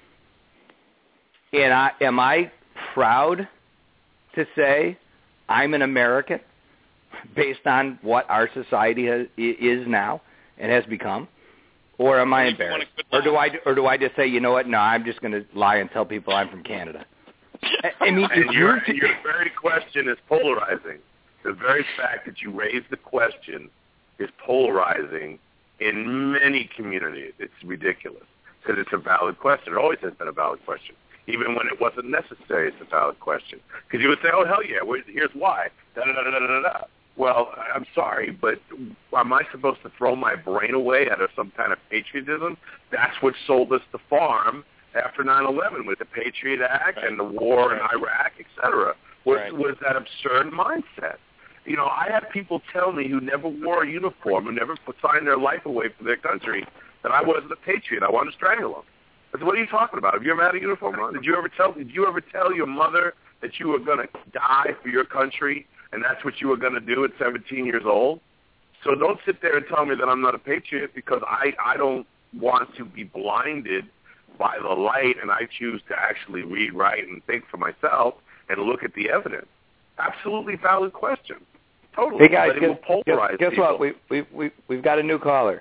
and I am I proud to say I'm an American based on what our society has, is now and has become, or am I embarrassed, or do I, or do I just say, you know what? No, I'm just going to lie and tell people I'm from Canada. I mean, and your, and your very question is polarizing. The very fact that you raised the question is polarizing in many communities. It's ridiculous because it's a valid question. It always has been a valid question. Even when it wasn't necessary, it's a valid question. Because you would say, oh, hell yeah, here's why. Da, da, da, da, da, da. Well, I'm sorry, but am I supposed to throw my brain away out of some kind of patriotism? That's what sold us the farm after nine eleven with the Patriot Act right. and the war right. in Iraq, et cetera, was, right. was that absurd mindset. You know, I have people tell me who never wore a uniform, who never signed their life away for their country, that I wasn't a patriot. I wanted to strangle them. I said, what are you talking about? Have you ever had a uniform on? Did you ever tell Did you ever tell your mother that you were going to die for your country, and that's what you were going to do at seventeen years old? So don't sit there and tell me that I'm not a patriot, because I, I don't want to be blinded by the light, and I choose to actually read, write, and think for myself and look at the evidence. Absolutely valid question. Totally. Hey guys, but guess, it will polarize guess, guess people. what? We we we we've got a new caller.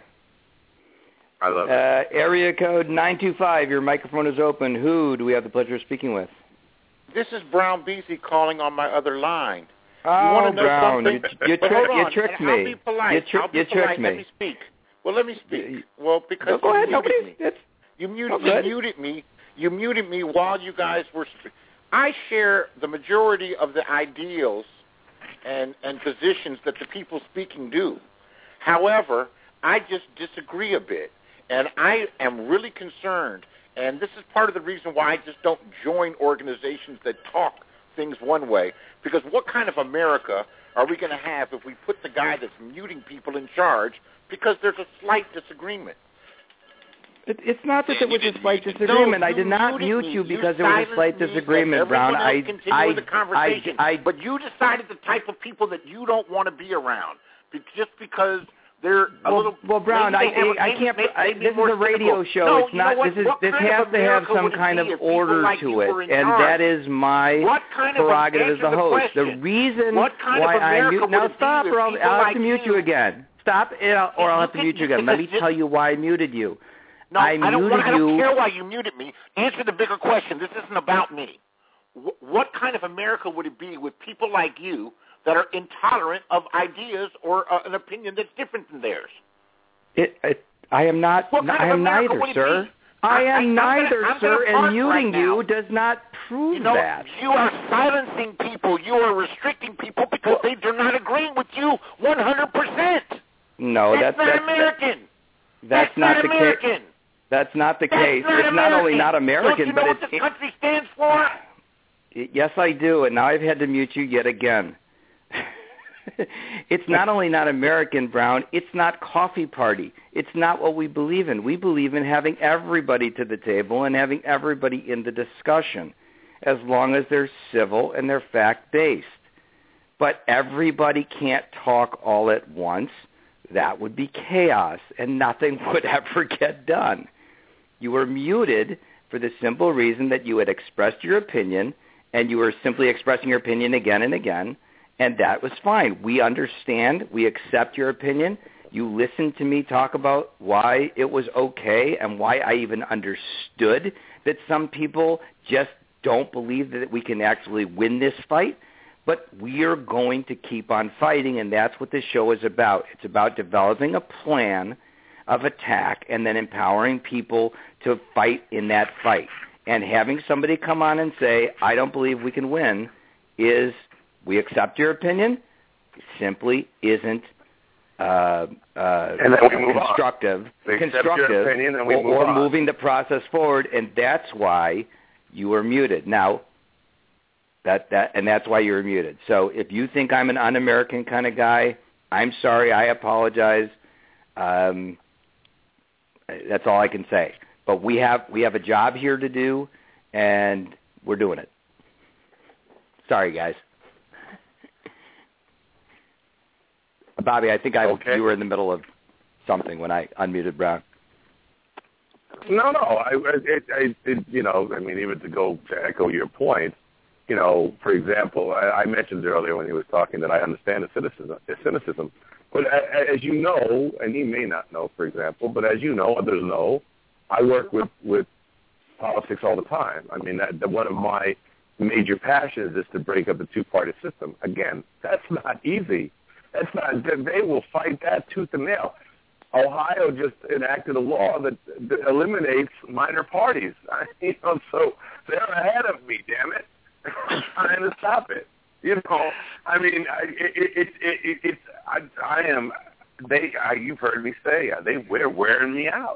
I love it. Uh, area code nine two five. Your microphone is open. Who do we have the pleasure of speaking with? This is Brown Beasy calling on my other line. Oh, you want to know Brown, something? you, you, tri- on, you tricked and me. I'll be polite. You, tri- I'll be you polite. tricked me. Let me speak. Well, let me speak. Well, because no, go you ahead. muted Nobody. me. It's, You muted, oh, you muted me. You muted me while you guys were. Sp- I share the majority of the ideals and and positions that the people speaking do. However, I just disagree a bit, and I am really concerned. And this is part of the reason why I just don't join organizations that talk things one way. Because what kind of America are we going to have if we put the guy that's muting people in charge because there's a slight disagreement? It, it's not that Dan, there was you a slight didn't- disagreement. No, I did not muted mute me. you because you there was a slight silenced me, disagreement, let Brown. everyone I, else continue I, with the conversation, I, I, but you decided the type of people that you don't want to be around, be, just because they're a well, little. well, Brown, I, maybe they have a- I maybe- can't. maybe I, this is more a radio cynical. show. No, it's you know not. what? This is. What this kind has of to have America some would it kind be of if people order like to you it, were in and charge? that is my What kind of prerogative as answer the the host. The question. reason What kind why of I America mute. would Now it be stop, if or I'll, people I'll have like to mute you you- again. Stop, it, or I'll You have to can- mute you you again. can Let me just- tell you why I muted you. No, I I don't, muted want, I don't you. care why you muted me. Answer the bigger question. This isn't about me. W- what kind of America would it be with people like you that are intolerant of ideas or uh, an opinion that's different than theirs? It, it, I am not. What kind I of am America neither, would it sir. be? I I- am I'm neither, gonna- I'm sir, gonna and park right muting you now. does not prove You know, that. you are silencing people. You are restricting people because they are not agreeing with you one hundred percent. No, that's, that's not that's, American. That's, That's not not the American. case. That's not the That's case. not It's American. not only not American, Don't you know but what it's this country stands for? it, yes, I do, and now I've had to mute you yet again. It's not only not American, Brown, it's not coffee party. It's not what we believe in. We believe in having everybody to the table and having everybody in the discussion, as long as they're civil and they're fact-based. But everybody can't talk all at once. That would be chaos, and nothing would ever get done. You were muted for the simple reason that you had expressed your opinion, and you were simply expressing your opinion again and again, and that was fine. We understand. We accept your opinion. You listened to me talk about why it was okay and why I even understood that some people just don't believe that we can actually win this fight. But we are going to keep on fighting, and that's what this show is about. It's about developing a plan of attack and then empowering people to fight in that fight. And having somebody come on and say, I don't believe we can win, is we accept your opinion, simply isn't uh, uh, and then we move constructive, on. constructive opinion, and we or, move or on. moving the process forward, and that's why you are muted. Now, That that and that's why you're muted. So if you think I'm an un-American kind of guy, I'm sorry. I apologize. Um, that's all I can say. But we have we have a job here to do, and we're doing it. Sorry, guys. Bobby, I think I Okay. you were in the middle of something when I unmuted Brown. No, no. I, it, I, it, you know, I mean, even to go to echo your point. You know, for example, I, I mentioned earlier when he was talking that I understand the cynicism, the cynicism. But as you know, and he may not know, for example, but as you know, others know, I work with, with politics all the time. I mean, that, that one of my major passions is to break up the two-party system. Again, that's not easy. That's not. They will fight that tooth and nail. Ohio just enacted a law that, that eliminates minor parties. I, you know, so they're ahead of me. Damn it. Trying to stop it, you know. I mean, I, it, it, it, it, it's I, I am. They, I, you've heard me say, they they're wearing me out.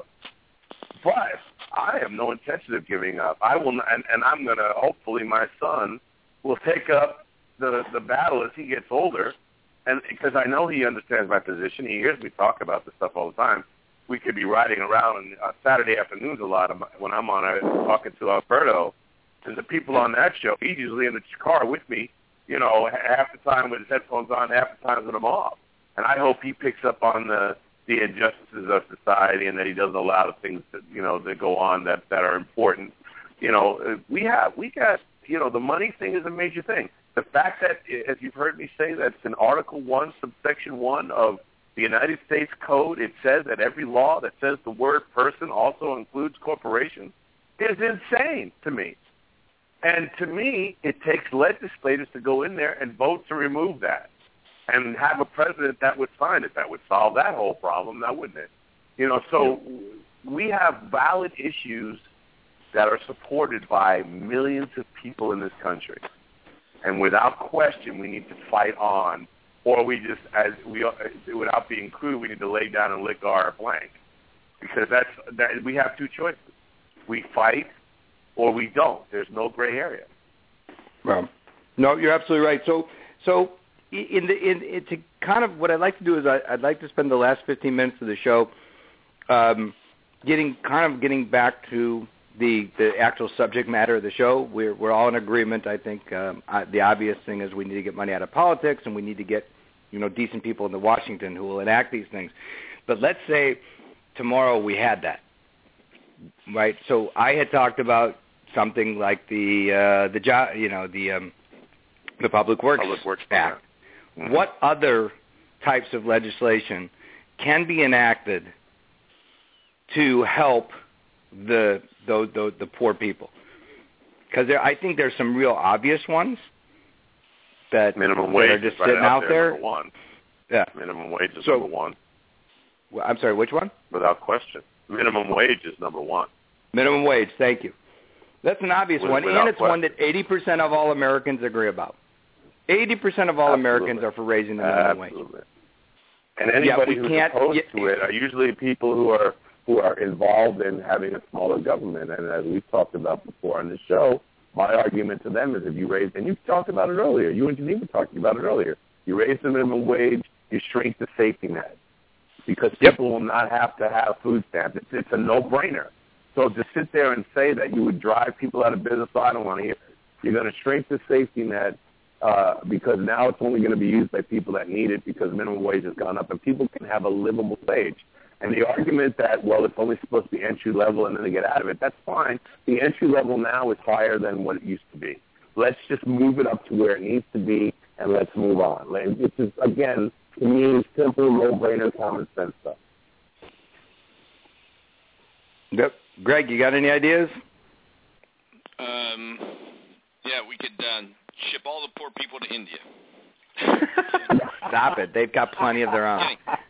But I have no intention of giving up. I will, not, and, and I'm gonna. Hopefully, my son will take up the the battle as he gets older, and because I know he understands my position. He hears me talk about this stuff all the time. We could be riding around on uh, Saturday afternoons a lot of my, when I'm on a, talking to Alberto. And the people on that show, he's usually in the car with me, you know, half the time with his headphones on, half the time with them off. And I hope he picks up on the the injustices of society and that he doesn't allow the things that, you know, that go on that, that are important. You know, we have, we got, you know, the money thing is a major thing. The fact that, as you've heard me say, that's in Article one, subsection one of the United States Code, it says that every law that says the word person also includes corporation is insane to me. And to me, it takes legislators to go in there and vote to remove that and have a president that would sign it. That would solve that whole problem, now wouldn't it? You know, so we have valid issues that are supported by millions of people in this country. And without question, we need to fight on, or we just, as we, without being crude, we need to lay down and lick our blank. Because that's, that, we have two choices. We fight, or we don't. There's no gray area. Well, no, you're absolutely right. So, so in the in, in to kind of what I'd like to do is I, I'd like to spend the last fifteen minutes of the show, um, getting kind of getting back to the the actual subject matter of the show. We're we're all in agreement. I think um, I, the obvious thing is we need to get money out of politics, and we need to get, you know, decent people in Washington who will enact these things. But let's say tomorrow we had that, right? So I had talked about something like the uh, the job, you know, the um, the Public Works, Public Works Act. Mm-hmm. What other types of legislation can be enacted to help the the the, the poor people? Because I think there's some real obvious ones that, minimum that wage are just right sitting out there. there. Number one. Yeah, Minimum wage is so, number one. Well, I'm sorry, which one? Without question. Minimum wage is number one. Minimum wage, thank you. That's an obvious With, one, and it's question. one that eighty percent of all Americans agree about. eighty percent of all Absolutely. Americans are for raising the minimum Absolutely. wage. And anybody yeah, who's can't, opposed yeah, to it are usually people who are who are involved in having a smaller government. And as we've talked about before on the show, my argument to them is if you raise, and you talked about it earlier, you and Janine were talking about it earlier, you raise the minimum wage, you shrink the safety net because yep. people will not have to have food stamps. It's, it's a no-brainer. So to sit there and say that you would drive people out of business, I don't want to hear it. You're going to shrink the safety net uh, because now it's only going to be used by people that need it because minimum wage has gone up and people can have a livable wage. And the argument that, well, it's only supposed to be entry level and then they get out of it, that's fine. The entry level now is higher than what it used to be. Let's just move it up to where it needs to be and let's move on. This is, again, to me, simple, no-brainer, common sense stuff. Yep. Greg, you got any ideas? Um, yeah, we could uh, ship all the poor people to India. Stop it. They've got plenty of their own.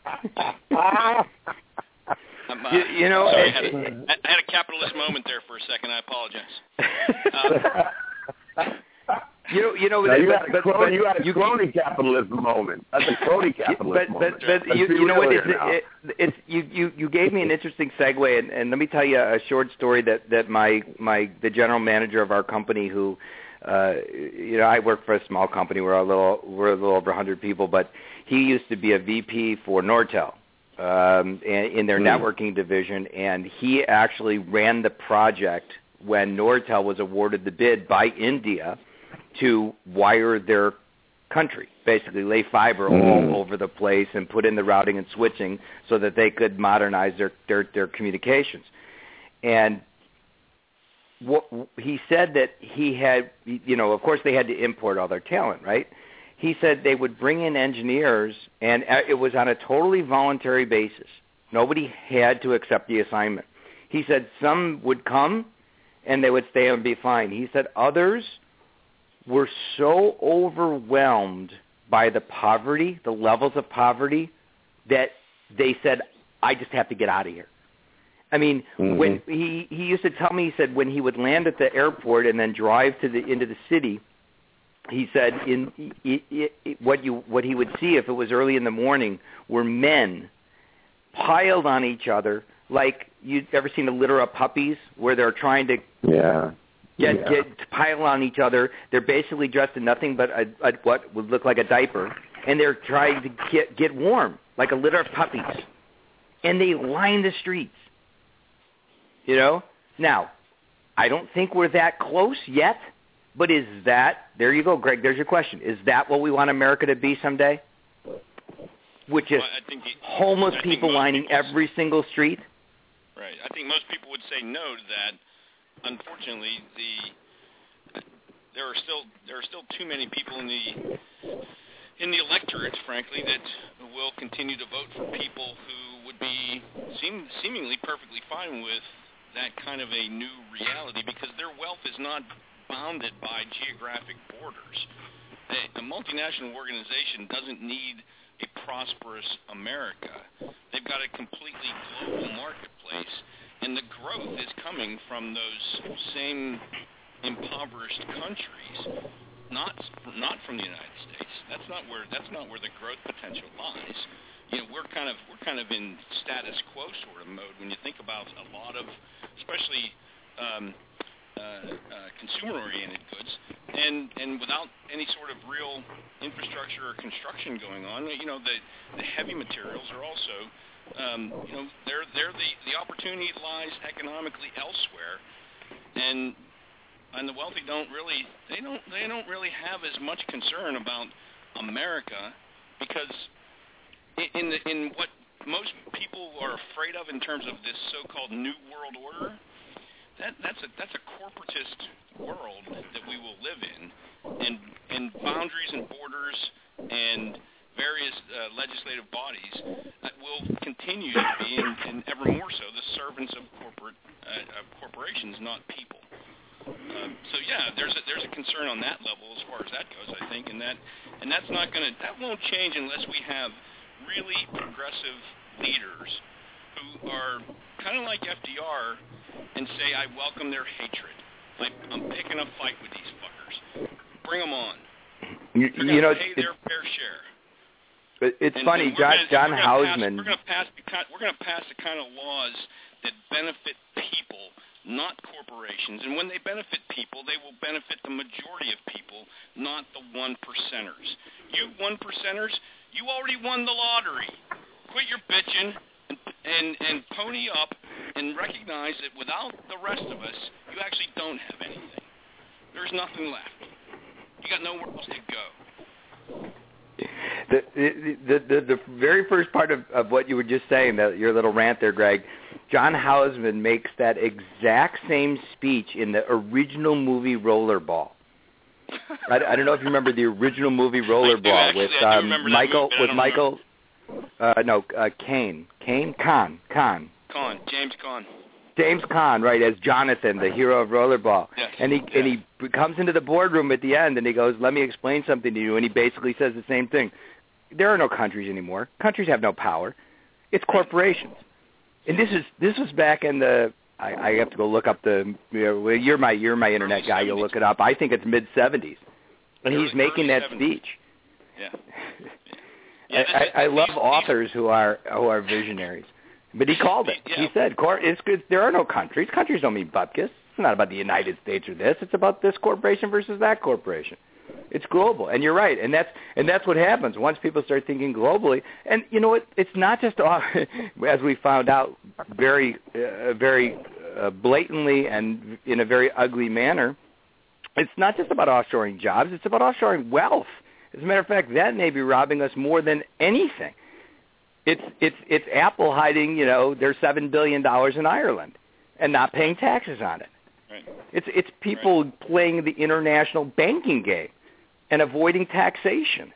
I'm, uh, you, you know, sorry, it, I, had a, it, I had a capitalist moment there for a second. I apologize. Um, you know, you know, now, but, you, but, had but, crony, but you had a you, crony capitalism moment. That's a crony capitalism but, moment. But, but you, you know what? It's, it, it's you, you, you gave me an interesting segue, and, and let me tell you a short story that, that my, my the general manager of our company, who, uh, you know, I work for a small company. We're a little we're a little over one hundred people, but he used to be a V P for Nortel um, in, in their mm. networking division, and he actually ran the project when Nortel was awarded the bid by India to wire their country, basically lay fiber mm. all over the place and put in the routing and switching so that they could modernize their, their, their communications. And what, he said that he had, you know, of course they had to import all their talent, right? He said they would bring in engineers, and it was on a totally voluntary basis. Nobody had to accept the assignment. He said some would come, and they would stay and be fine. He said others were so overwhelmed by the poverty, the levels of poverty, that they said, I just have to get out of here. I mean, mm-hmm. when he, he used to tell me, he said when he would land at the airport and then drive to the into the city, he said in it, it, it, what you what he would see if it was early in the morning were men piled on each other like you've ever seen a litter of puppies where they're trying to yeah. Get, yeah. get to pile on each other. They're basically dressed in nothing but a, a, what would look like a diaper, and they're trying to get get warm like a litter of puppies, and they line the streets. You know. Now, I don't think we're that close yet, but is that there? You go, Greg. There's your question. Is that what we want America to be someday? With just well, I think he, homeless I people lining every single street. Right. I think most people would say no to that. Unfortunately, the there are still there are still too many people in the in the electorate, frankly, that will continue to vote for people who would be seem, seemingly perfectly fine with that kind of a new reality because their wealth is not bounded by geographic borders. A, a multinational organization doesn't need a prosperous America. They've got a completely global marketplace. And the growth is coming from those same impoverished countries, not not from the United States. That's not where that's not where the growth potential lies. You know, we're kind of we're kind of in status quo sort of mode when you think about a lot of, especially um, uh, uh, consumer-oriented goods, and and without any sort of real infrastructure or construction going on. You know, the the heavy materials are also. Um, you know, they're, they're the, the opportunity lies economically elsewhere, and and the wealthy don't really they don't they don't really have as much concern about America because in the, in what most people are afraid of in terms of this so-called New World Order, that that's a that's a corporatist world that we will live in, and and boundaries and borders and various uh, legislative bodies uh, will continue to be, and, and ever more so, the servants of corporate uh, of corporations, not people. Um, so yeah, there's a, there's a concern on that level as far as that goes, I think, and that and that's not going to that won't change unless we have really progressive leaders who are kind of like F D R and say, I welcome their hatred. I, I'm picking a fight with these fuckers. Bring them on. You, They're you know, pay their fair share. It's and, funny, and John, gonna, John we're Hausman. Pass, we're going to pass. We're going to pass the kind of laws that benefit people, not corporations. And when they benefit people, they will benefit the majority of people, not the one percenters. You one percenters, you already won the lottery. Quit your bitching and, and and pony up and recognize that without the rest of us, you actually don't have anything. There's nothing left. You got nowhere else to go. The, the the the very first part of, of what you were just saying, that your little rant there, Greg, John Hausman makes that exact same speech in the original movie Rollerball. I, I don't know if you remember the original movie Rollerball with um, Michael with Michael. Uh, no, uh, Kane, Kane, Kahn, Kahn. Kahn, James Kahn. James Caan, right, as Jonathan, the hero of Rollerball. Yes. And he yeah. and he comes into the boardroom at the end and he goes, let me explain something to you. And he basically says the same thing. There are no countries anymore. Countries have no power. It's corporations. And this is this was back in the, I, I have to go look up the, you know, well, you're my you're my internet guy, you'll look it up. I think it's mid seventies. And he's making that speech. Yeah. yeah I, I, I love authors who are who are visionaries. But he called it. Yeah. He said, it's good. There are no countries. Countries don't mean bupkis. It's not about the United States or this. It's about this corporation versus that corporation. It's global. And you're right. And that's and that's what happens once people start thinking globally. And you know what? It's not just, as we found out very, uh, very uh, blatantly and in a very ugly manner, it's not just about offshoring jobs. It's about offshoring wealth. As a matter of fact, that may be robbing us more than anything. It's it's it's Apple hiding, you know, their seven billion dollars in Ireland and not paying taxes on it. Right. It's it's people right. playing the international banking game and avoiding taxation.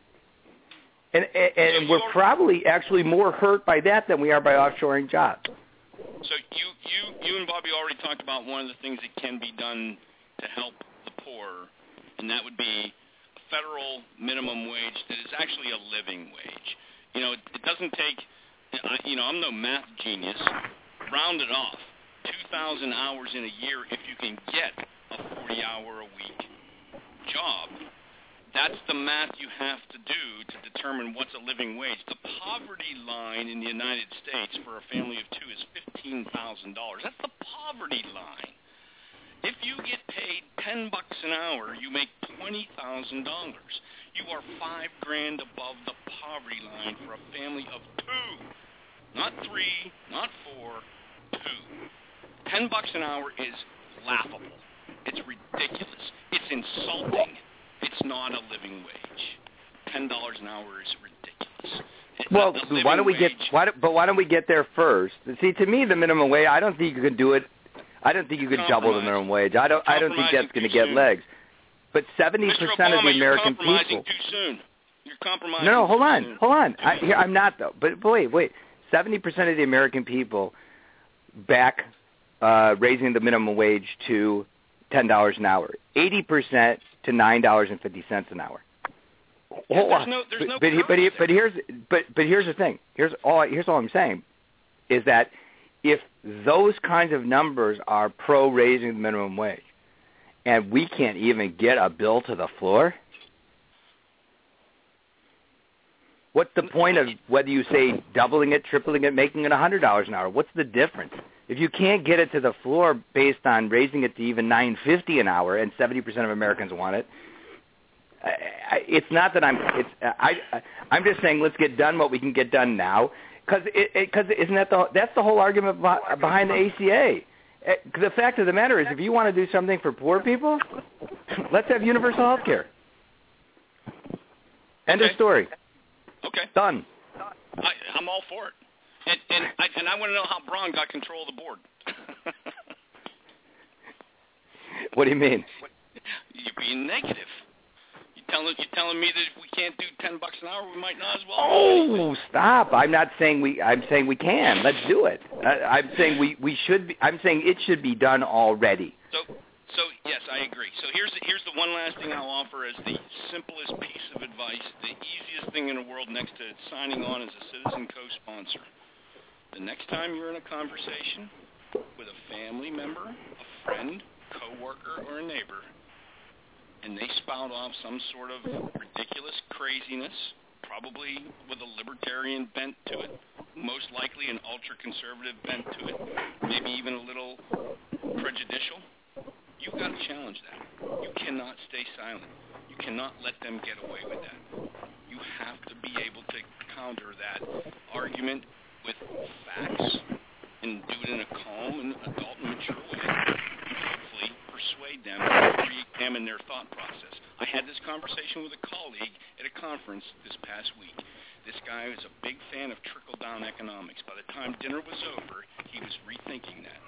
And and, and we're probably actually more hurt by that than we are by offshoring jobs. So you you you and Bobby already talked about one of the things that can be done to help the poor, and that would be a federal minimum wage that is actually a living wage. You know, it, it doesn't take, you know, I'm no math genius. Round it off. two thousand hours in a year if you can get a forty-hour-a-week job. That's the math you have to do to determine what's a living wage. The poverty line in the United States for a family of two is fifteen thousand dollars. That's the poverty line. If you get paid ten bucks an hour, you make twenty thousand dollars. You are five grand above the poverty line for a family of two. Not three, not four, two. Ten bucks an hour is laughable. It's ridiculous. It's insulting. It's not a living wage. Ten dollars an hour is ridiculous. Well, why don't we get? Why do, but why don't we get there first? See, to me, the minimum wage. I don't think you can do it. I don't think you could double the minimum wage. I don't. I don't think that's going to get legs. But seventy percent of the American people. You're compromising people. Too soon. You're compromising. No, no, hold on, soon. hold on. I, here, I'm not though. But wait, wait. Seventy percent of the American people back uh, raising the minimum wage to ten dollars an hour. Eighty percent to nine dollars and fifty cents an hour. Yeah, hold there's on. no, there's but no but, but, but, but here's but but here's the thing. Here's all. Here's all I'm saying, is that if those kinds of numbers are pro raising the minimum wage, and we can't even get a bill to the floor, what's the point of whether you say doubling it, tripling it, making it one hundred dollars an hour? What's the difference? If you can't get it to the floor based on raising it to even nine fifty an hour, and seventy percent of Americans want it, I, it's not that I'm. It's I. I'm just saying let's get done what we can get done now, because because isn't that the that's the whole argument behind the A C A. The fact of the matter is, if you want to do something for poor people, let's have universal health care. End okay. of story. Okay. Done. I, I'm all for it. And and I, and I want to know how Braun got control of the board. What do you mean? You're being negative. You telling you telling me that if we can't do ten bucks an hour, we might not as well. Oh, stop! I'm not saying we. I'm saying we can. Let's do it. I, I'm saying we, we should be. I'm saying it should be done already. So so yes, I agree. So here's the, here's the one last thing I'll offer as the simplest piece of advice, the easiest thing in the world next to signing on as a Citizen co-sponsor. The next time you're in a conversation with a family member, a friend, coworker, or a neighbor, and they spout off some sort of ridiculous craziness, probably with a libertarian bent to it, most likely an ultra-conservative bent to it, maybe even a little prejudicial, you've got to challenge that. You cannot stay silent. You cannot let them get away with that. You have to be able to counter that argument with facts and do it in a calm and adult and mature way, and hopefully persuade them to re-examine their thought process. I had this conversation with a colleague at a conference this past week. This guy is a big fan of trickle-down economics. By the time dinner was over, he was rethinking that.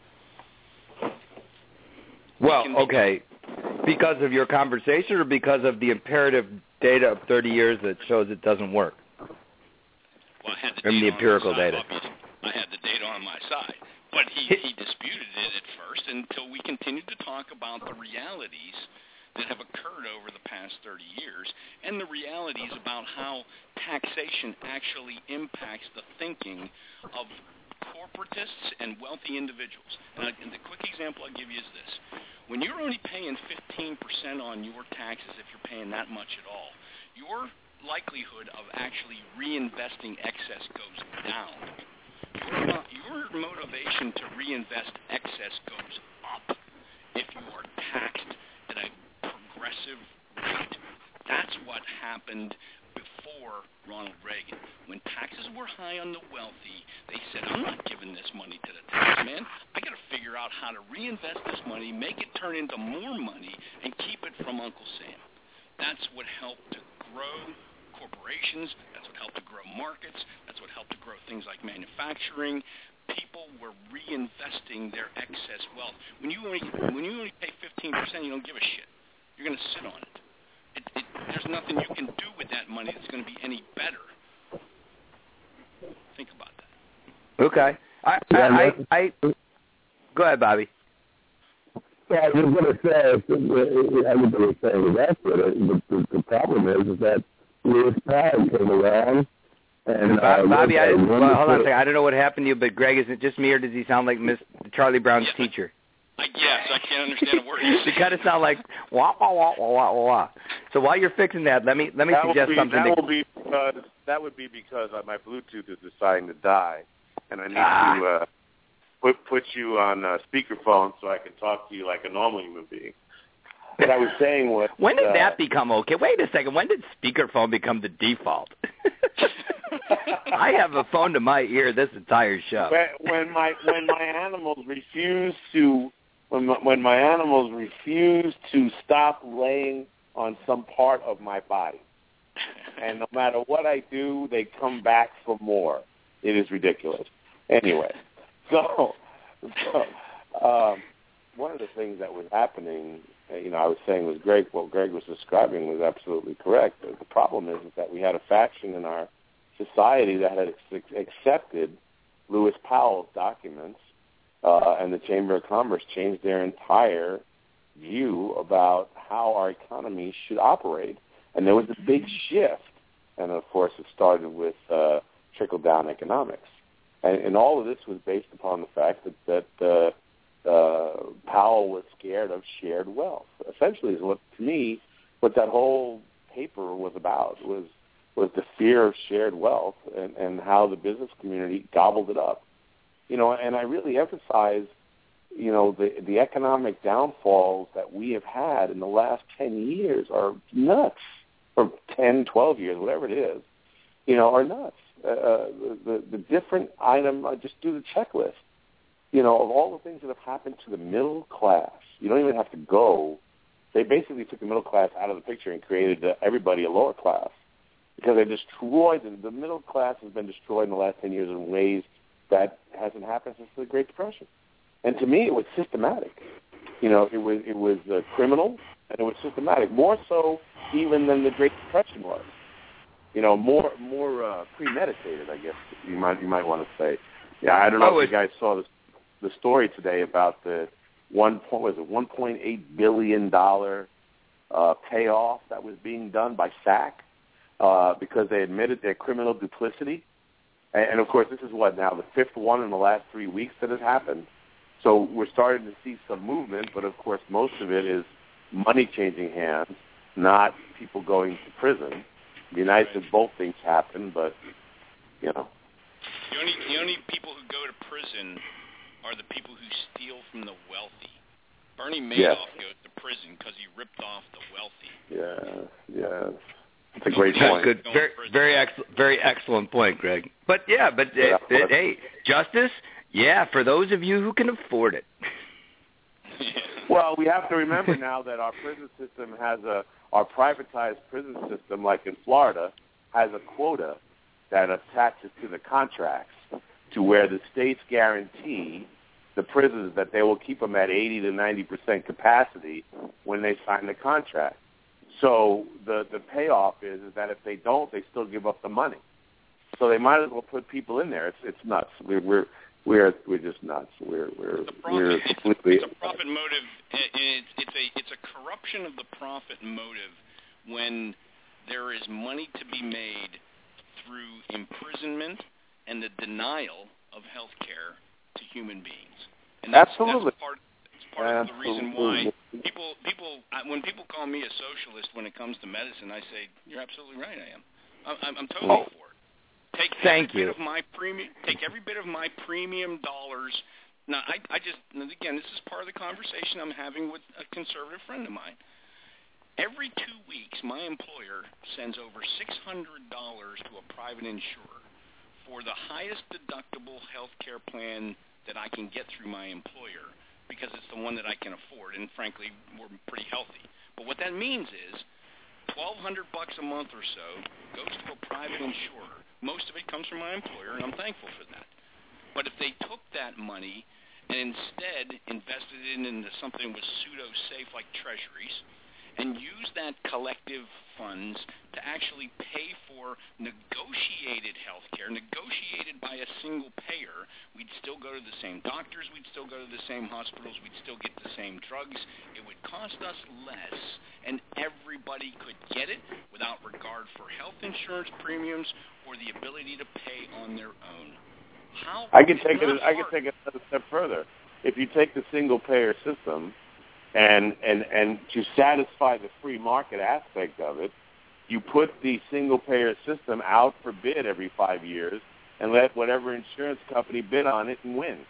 Well, okay. Because of your conversation or because of the imperative data of thirty years that shows it doesn't work? Well, I had the, I mean, data the empirical on my side, data. obviously. I had the data on my side. But he, he disputed it at first until we continued to talk about the realities that have occurred over the past thirty years and the realities about how taxation actually impacts the thinking of corporatists and wealthy individuals. And, I, and the quick example I'll give you is this. When you're only paying fifteen percent on your taxes, if you're paying that much at all, your likelihood of actually reinvesting excess goes down. Your, your motivation to reinvest excess goes up if you are taxed at a progressive rate. That's what happened before Ronald Reagan. When taxes were high on the wealthy, they said, I'm not giving this money to the tax man. I got to figure out how to reinvest this money, make it turn into more money, and keep it from Uncle Sam. That's what helped to grow corporations. That's what helped to grow markets. That's what helped to grow things like manufacturing. People were reinvesting their excess wealth. When you only, when you only pay fifteen percent, you don't give a shit. You're going to sit on it. It, it. There's nothing you can do with that money that's going to be any better. Think about that. Okay. I, I, I, I go ahead, Bobby. Yeah, I was going to say, everybody was saying that's it. The, the, the problem is, is that Lewis Powell came around. And, uh, Bobby, I didn't, well, hold on a second. I don't know what happened to you, but Greg, is it just me or does he sound like Miss Charlie Brown's yeah, teacher? I guess. I can't understand a word. You kind of sound like wah, wah, wah, wah, wah, wah. So while you're fixing that, let me let me that suggest be, something. That to, will be because that would be because my Bluetooth is deciding to die, and I need ah. to uh, put put you on uh, speakerphone so I can talk to you like a normal human being. What I was saying was, when did uh, that become okay? Wait a second. When did speakerphone become the default? I have a phone to my ear this entire show. When, when my when my animals refuse to when my, when my animals refuse to stop laying on some part of my body, and no matter what I do, they come back for more. It is ridiculous. Anyway, so, so um, one of the things that was happening, you know, I was saying was Greg. What Greg was describing was absolutely correct. The problem is, is that we had a faction in our society that had ex- accepted Lewis Powell's documents, uh, and the Chamber of Commerce changed their entire view about how our economy should operate. And there was a big shift. And, of course, it started with uh, trickle-down economics. And, and all of this was based upon the fact that, that uh, uh, Powell was scared of shared wealth. Essentially, is what, to me, what that whole paper was about was was the fear of shared wealth and, and how the business community gobbled it up. You know, and I really emphasize, you know, the the economic downfalls that we have had in the last ten years are nuts, or ten, twelve years, whatever it is, you know, are nuts. Uh, the, the, the different item, uh, just do the checklist, you know, of all the things that have happened to the middle class. You don't even have to go. They basically took the middle class out of the picture and created uh, everybody a lower class. Because they destroyed them. The middle class has been destroyed in the last ten years in ways that hasn't happened since the Great Depression. And to me, it was systematic. You know, it was it was uh, criminal and it was systematic, more so even than the Great Depression was. You know, more more uh, premeditated, I guess you might you might want to say. Yeah, I don't know oh, if you guys saw this, the story today about the one point was it one point eight billion dollar uh, payoff that was being done by S A C. Uh, because they admitted their criminal duplicity. And, and, of course, this is what, now the fifth one in the last three weeks that has happened. So we're starting to see some movement, but, of course, most of it is money changing hands, not people going to prison. It'd be nice if both things happen, but, you know. The only, the only people who go to prison are the people who steal from the wealthy. Bernie Madoff yes. goes to prison because he ripped off the wealthy. Yeah, yeah. It's a great point. Good. Very, very, ex- very excellent point, Greg. But, yeah, but, yeah, it, it, hey, justice, yeah, for those of you who can afford it. Well, we have to remember now that our prison system has a, our privatized prison system, like in Florida, has a quota that attaches to the contracts to where the states guarantee the prisons that they will keep them at eighty to ninety percent capacity when they sign the contract. So the, the payoff is, is that if they don't, they still give up the money. So they might as well put people in there. It's it's nuts. We're we're we're, we're just nuts. We're we're the profit, we're it's, completely. It's a profit motive. It's, it's a it's a corruption of the profit motive when there is money to be made through imprisonment and the denial of health care to human beings. And that's, Absolutely. That's part, it's part of the reason why people people when people call me a socialist when it comes to medicine, I say you're absolutely right. I am. I'm, I'm totally oh. for it. Take Thank every you. bit of my premium. Take every bit of my premium dollars. Now, I, I just again, this is part of the conversation I'm having with a conservative friend of mine. Every two weeks, my employer sends over six hundred dollars to a private insurer for the highest deductible health care plan that I can get through my employer because it's the one that I can afford, and frankly, we're pretty healthy. But what that means is twelve hundred bucks a month or so goes to a private insurer. Most of it comes from my employer, and I'm thankful for that. But if they took that money and instead invested it into something that was pseudo-safe like treasuries and used that collective funds to actually pay for negotiated health care, negotiated by a single payer, we'd still go to the same doctors, we'd still go to the same hospitals, we'd still get the same drugs. It would cost us less, and everybody could get it without regard for health insurance premiums or the ability to pay on their own. How I can take it. I can take it another step further. If you take the single payer system, and and and to satisfy the free market aspect of it, you put the single payer system out for bid every five years, and let whatever insurance company bid on it and win.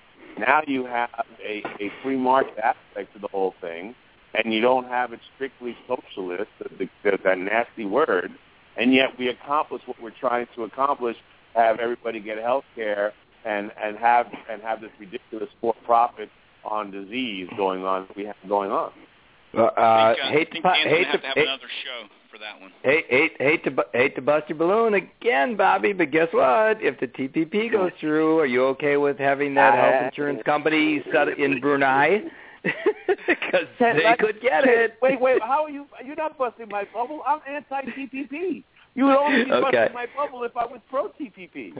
Now you have a, a free market aspect to the whole thing, and you don't have it strictly socialist, the, the, that nasty word, and yet we accomplish what we're trying to accomplish: have everybody get health care and, and have and have this ridiculous for-profit on disease going on we have going on. Uh, uh, hate to, to, hate have to, to have hate, another show for that one. Hate, hate, hate to, hate to bust your balloon again, Bobby. But guess what? If the T P P goes through, are you okay with having that uh, health insurance company set in Brunei? Because they could get it. Wait, wait. How are you? You're not busting my bubble. I'm anti-T P P. You would only be okay. busting my bubble if I was pro-T P P.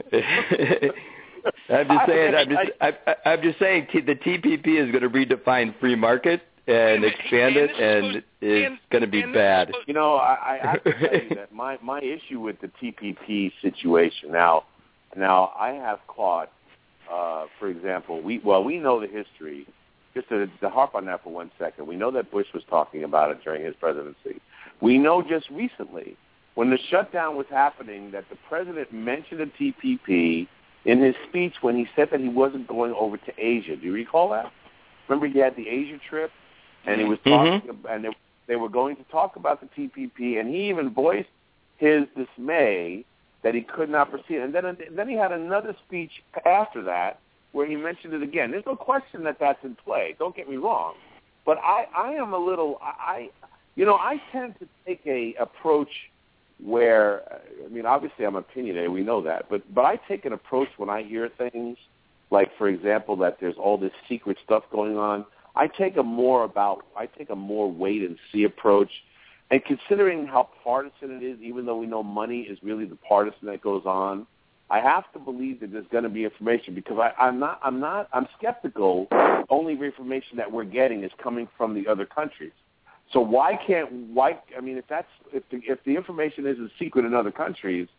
I'm just saying. I'm just. I, I, I'm just saying. T, the T P P is going to redefine free market and expand it, and it's going to be bad. You know, I, I have to tell you that my my issue with the T P P situation now. Now I have caught, uh, for example, we well we know the history. Just to, to harp on that for one second, we know that Bush was talking about it during his presidency. We know just recently, when the shutdown was happening, that the president mentioned the T P P in his speech when he said that he wasn't going over to Asia. Do you recall that? Remember he had the Asia trip, and he was talking, mm-hmm. and they, they were going to talk about the T P P, and he even voiced his dismay that he could not proceed. And then, then he had another speech after that where he mentioned it again. There's no question that that's in play. Don't get me wrong, but I, I am a little, I, you know, I tend to take a approach where, I mean, obviously I'm opinionated, we know that, but but I take an approach when I hear things, like, for example, that there's all this secret stuff going on. I take a more about, I take a more wait-and-see approach, and considering how partisan it is, even though we know money is really the partisan that goes on, I have to believe that there's going to be information, because I, I'm not, I'm not, I'm skeptical. The only information that we're getting is coming from the other countries. So why can't, why, I mean, if that's, if the, if the information isn't secret in other countries,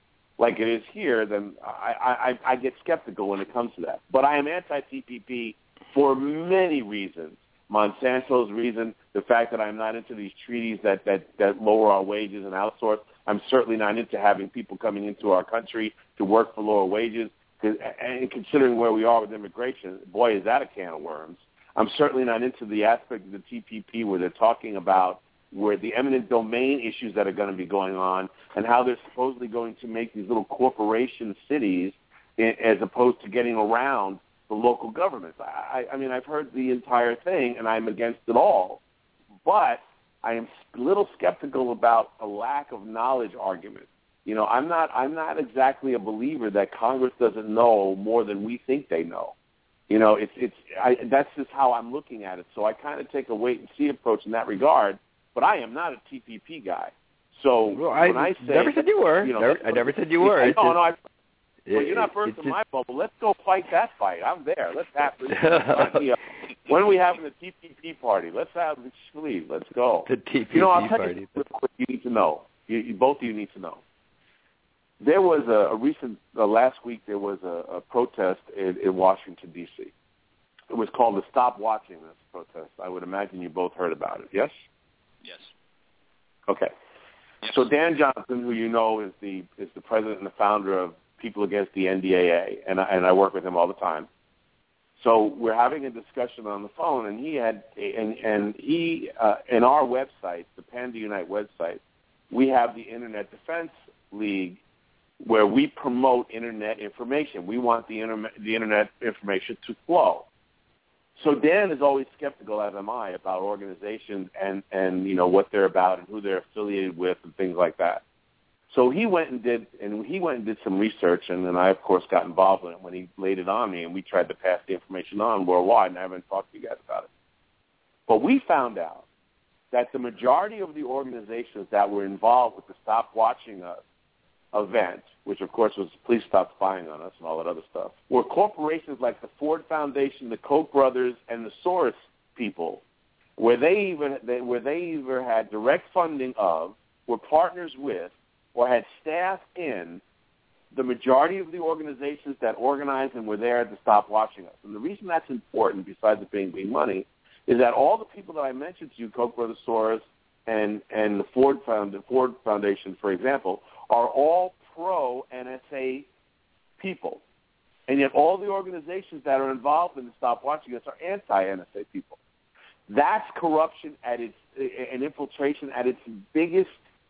like it is here, then I, I, I get skeptical when it comes to that. But I am anti-T P P for many reasons. Monsanto's reason, the fact that I'm not into these treaties that, that, that lower our wages and outsource. I'm certainly not into having people coming into our country to work for lower wages. And considering where we are with immigration, boy, is that a can of worms. I'm certainly not into the aspect of the T P P where they're talking about where the eminent domain issues that are going to be going on and how they're supposedly going to make these little corporation cities as opposed to getting around the local governments. I, I mean, I've heard the entire thing, and I'm against it all. But I am a little skeptical about a lack of knowledge argument. You know, I'm not I'm not exactly a believer that Congress doesn't know more than we think they know. You know, it's it's I, that's just how I'm looking at it. So I kind of take a wait and see approach in that regard. But I am not a T P P guy. So well, I when I say never said you were, you know, never, I never said you were. No, no, I, it, well, you're not first in just, my bubble. Let's go fight that fight. I'm there. Let's have to. When are we having the T P P party? Let's have the sleeve. Let's go. The T P P you know, I'll tell party. You what you need to know. You, you, both of you need to know. There was a, a recent uh, last week. There was a, a protest in, in Washington D C. It was called the Stop Watching This protest. I would imagine you both heard about it. Yes. Yes. Okay. Yes. So Dan Johnson, who you know is the is the president and the founder of People Against the N D A A, and I, and I work with him all the time. So we're having a discussion on the phone, and he had and and he uh, in our website, the Panda Unite website, we have the Internet Defense League, where we promote Internet information. We want the internet the Internet information to flow. So Dan is always skeptical, as am I, about organizations and, and you know what they're about and who they're affiliated with and things like that. So he went and did and he went and did some research, and then I of course got involved in it when he laid it on me, and we tried to pass the information on worldwide, and I haven't talked to you guys about it. But we found out that the majority of the organizations that were involved with the Stop Watching Us event, which of course was Please Stop Spying on Us and all that other stuff, were corporations like the Ford Foundation, the Koch brothers, and the Soros people, where they even they, where they either had direct funding of, were partners with, or had staff in the majority of the organizations that organized and were there to Stop Watching Us. And the reason that's important, besides it being big money, is that all the people that I mentioned to you, Koch brothers, Soros, and and the Ford Found the Ford Foundation, for example, are all pro-N S A people. And yet all the organizations that are involved in the Stop Watching Us are anti-N S A people. That's corruption at its and infiltration at its biggest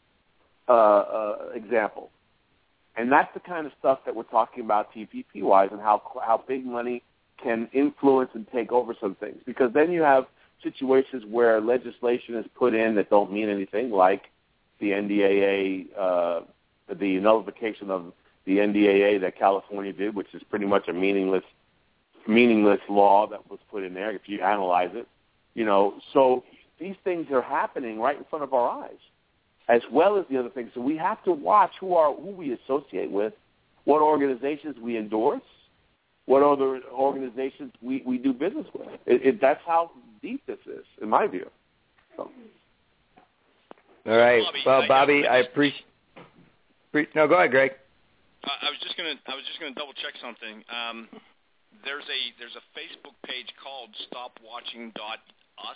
uh, uh, example. And that's the kind of stuff that we're talking about T P P-wise, and how how big money can influence and take over some things. Because then you have situations where legislation is put in that don't mean anything, like the N D A A, uh, the nullification of the N D A A that California did, which is pretty much a meaningless, meaningless law that was put in there if you analyze it. You know, so these things are happening right in front of our eyes, as well as the other things. So we have to watch who are who we associate with, what organizations we endorse, what other organizations we, we do business with. It, it, that's how deep this is, in my view. So. All right. Bobby, well, I, Bobby, I, I appreciate. Pre- no, go ahead, Greg. Uh, I was just gonna I was just gonna double check something. Um, there's a there's a Facebook page called Stop Watching dot Us.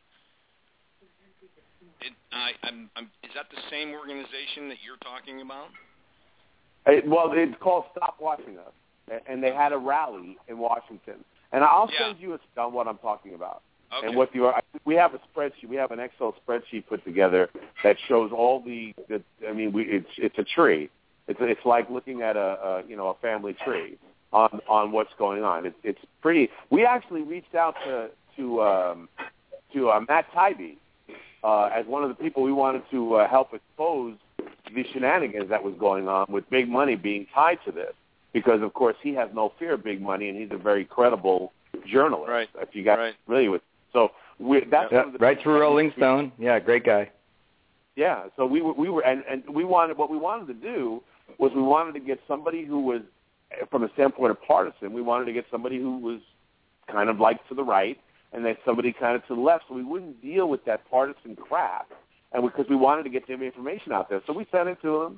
It, I, I'm, I'm, is that the same organization that you're talking about? It, well, it's called Stop Watching Us, and they had a rally in Washington. And I'll yeah. send you a, on what I'm talking about. Okay. And what the we have a spreadsheet, we have an Excel spreadsheet put together that shows all the. the I mean, we, it's it's a tree. It's it's like looking at a, a you know a family tree on on what's going on. It's it's pretty. We actually reached out to to um, to uh, Matt Taibbi uh, as one of the people we wanted to uh, help expose the shenanigans that was going on with big money being tied to this, because of course he has no fear of big money, and he's a very credible journalist. Right. If you got right. familiar with. So we, that's yep. one of the right through Rolling Stone. Yeah, great guy. Yeah, so we were, we were, and, and we wanted what we wanted to do was we wanted to get somebody who was, from a standpoint of partisan, we wanted to get somebody who was kind of like to the right, and then somebody kind of to the left, so we wouldn't deal with that partisan crap, and because we, we wanted to get the information out there, so we sent it to them,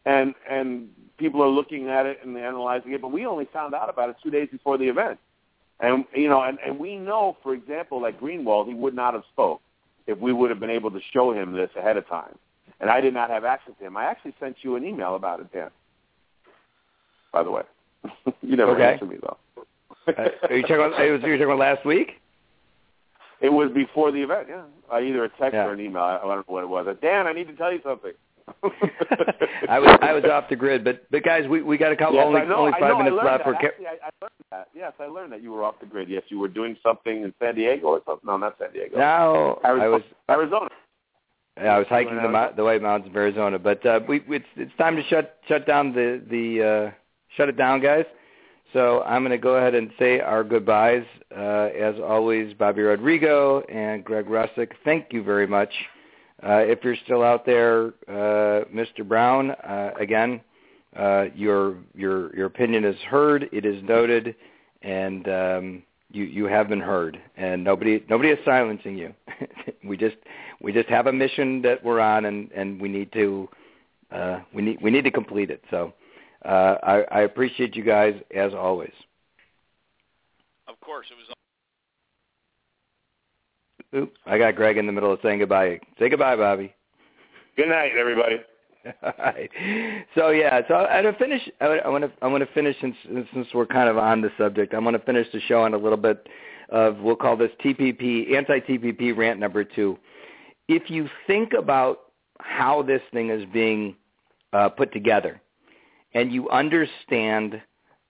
and and people are looking at it and analyzing it. But we only found out about it two days before the event, and you know, and, and we know, for example, like Greenwald, he would not have spoke if we would have been able to show him this ahead of time. And I did not have access to him. I actually sent you an email about it, Dan. By the way, you never okay. answered me though. uh, are you talking about? Are you talking about last week? It was before the event, yeah. Uh, either a text yeah. or an email. I, I don't know what it was. Dan, I need to tell you something. I was I was off the grid, but but guys, we we got a couple yes, only I know, only five I know, minutes I left. That. For Actually, I, I learned that. Yes, I learned that you were off the grid. Yes, you were doing something in San Diego or something. No, not San Diego. No, Arizona. I was Arizona. Yeah, I was hiking the the White Mountains of Arizona, but uh, we it's it's time to shut shut down the the uh, shut it down, guys. So I'm going to go ahead and say our goodbyes. Uh, as always, Bobby Rodrigo and Greg Russick, thank you very much. Uh, if you're still out there, uh, Mister Brown, uh, again, uh, your your your opinion is heard. It is noted, and um, you you have been heard. And nobody nobody is silencing you. we just we just have a mission that we're on, and, and we need to uh, we need we need to complete it. So. Uh, I, I appreciate you guys as always. Of course, it was. Oops, I got Greg in the middle of saying goodbye. Say goodbye, Bobby. Good night, everybody. All right. So yeah, so I want to finish. I want to I want to finish since since we're kind of on the subject. I want to finish the show on a little bit of, we'll call this T P P, anti-T P P rant number two. If you think about how this thing is being uh, put together, and you understand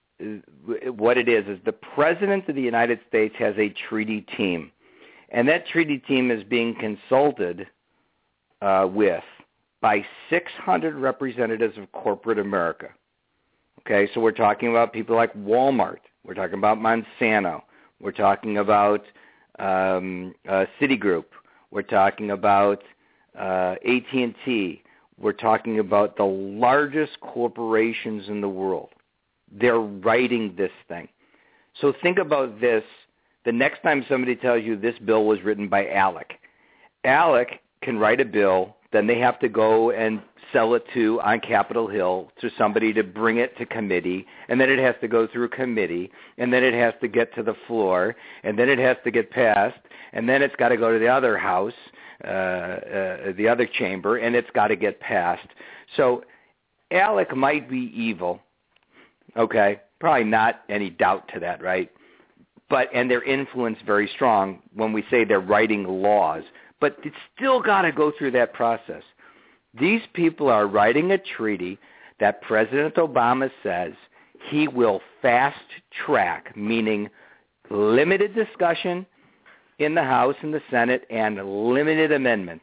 what it is, is the President of the United States has a treaty team. And that treaty team is being consulted uh, with by six hundred representatives of corporate America. Okay, so we're talking about people like Walmart. We're talking about Monsanto. We're talking about um, uh, Citigroup. We're talking about uh, A T and T. We're talking about the largest corporations in the world. They're writing this thing. So think about this. The next time somebody tells you this bill was written by ALEC, ALEC can write a bill, then they have to go and sell it to, on Capitol Hill, to somebody to bring it to committee, and then it has to go through committee, and then it has to get to the floor, and then it has to get passed, and then it's got to go to the other house, uh, uh, the other chamber, and it's got to get passed. So ALEC might be evil, okay? Probably not any doubt to that, right? But and their influence very strong when we say they're writing laws. But it's still got to go through that process. These people are writing a treaty that President Obama says he will fast track, meaning limited discussion in the House and the Senate and limited amendments.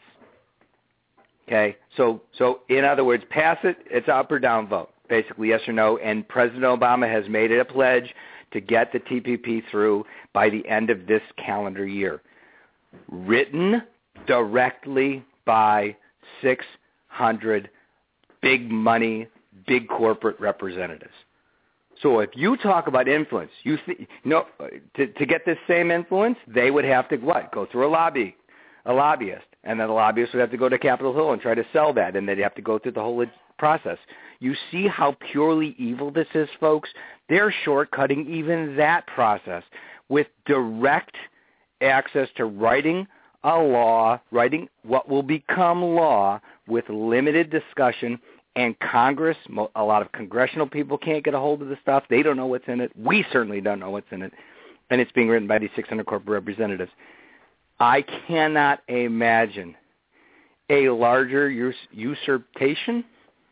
Okay? So, so in other words, pass it, it's up or down vote, basically yes or no, and President Obama has made it a pledge to get the T P P through by the end of this calendar year. Written directly by six hundred big money, big corporate representatives. So if you talk about influence, you, th- you know, to, to get this same influence, they would have to what? Go through a lobby, a lobbyist, and then the lobbyist would have to go to Capitol Hill and try to sell that, and they'd have to go through the whole process. You see how purely evil this is, folks? They're shortcutting even that process with direct access to writing a law, writing what will become law with limited discussion, and Congress, a lot of congressional people can't get a hold of the stuff. They don't know what's in it. We certainly don't know what's in it. And it's being written by these six hundred corporate representatives. I cannot imagine a larger us- usurpation.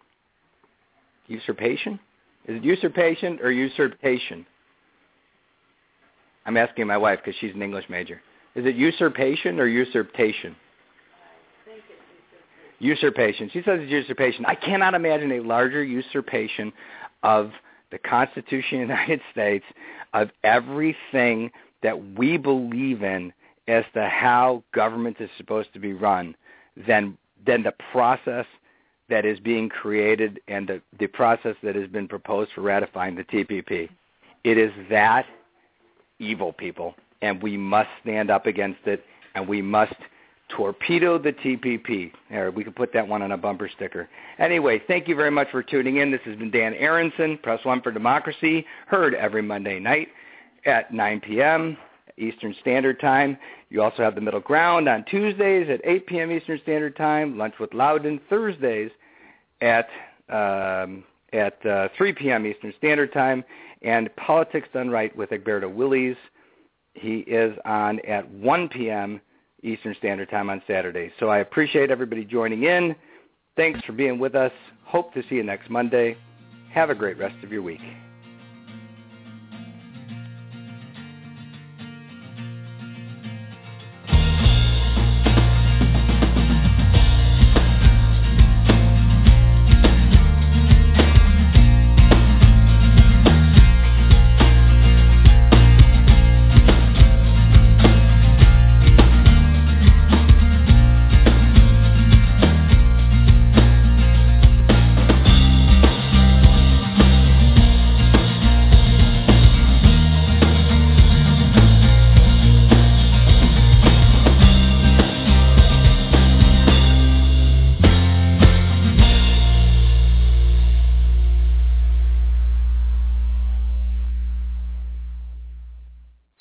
Usurpation? Is it usurpation or usurpation? I'm asking my wife because she's an English major. Is it usurpation or usurpation? I think it's usurpation. Usurpation. She says it's usurpation. I cannot imagine a larger usurpation of the Constitution of the United States, of everything that we believe in as to how government is supposed to be run, than than the process that is being created and the, the process that has been proposed for ratifying the T P P. It is that evil, people, and we must stand up against it, and we must Torpedo the T P P. There, we could put that one on a bumper sticker. Anyway, thank you very much for tuning in. This has been Dan Aronson, Press One for Democracy, heard every Monday night at nine p.m. Eastern Standard Time. You also have The Middle Ground on Tuesdays at eight p.m. Eastern Standard Time, Lunch with Loudon Thursdays at um, at uh, three p.m. Eastern Standard Time, and Politics Done Right with Egberto Willies. He is on at one p.m. Eastern Standard Time on Saturday. So I appreciate everybody joining in. Thanks for being with us. Hope to see you next Monday. Have a great rest of your week.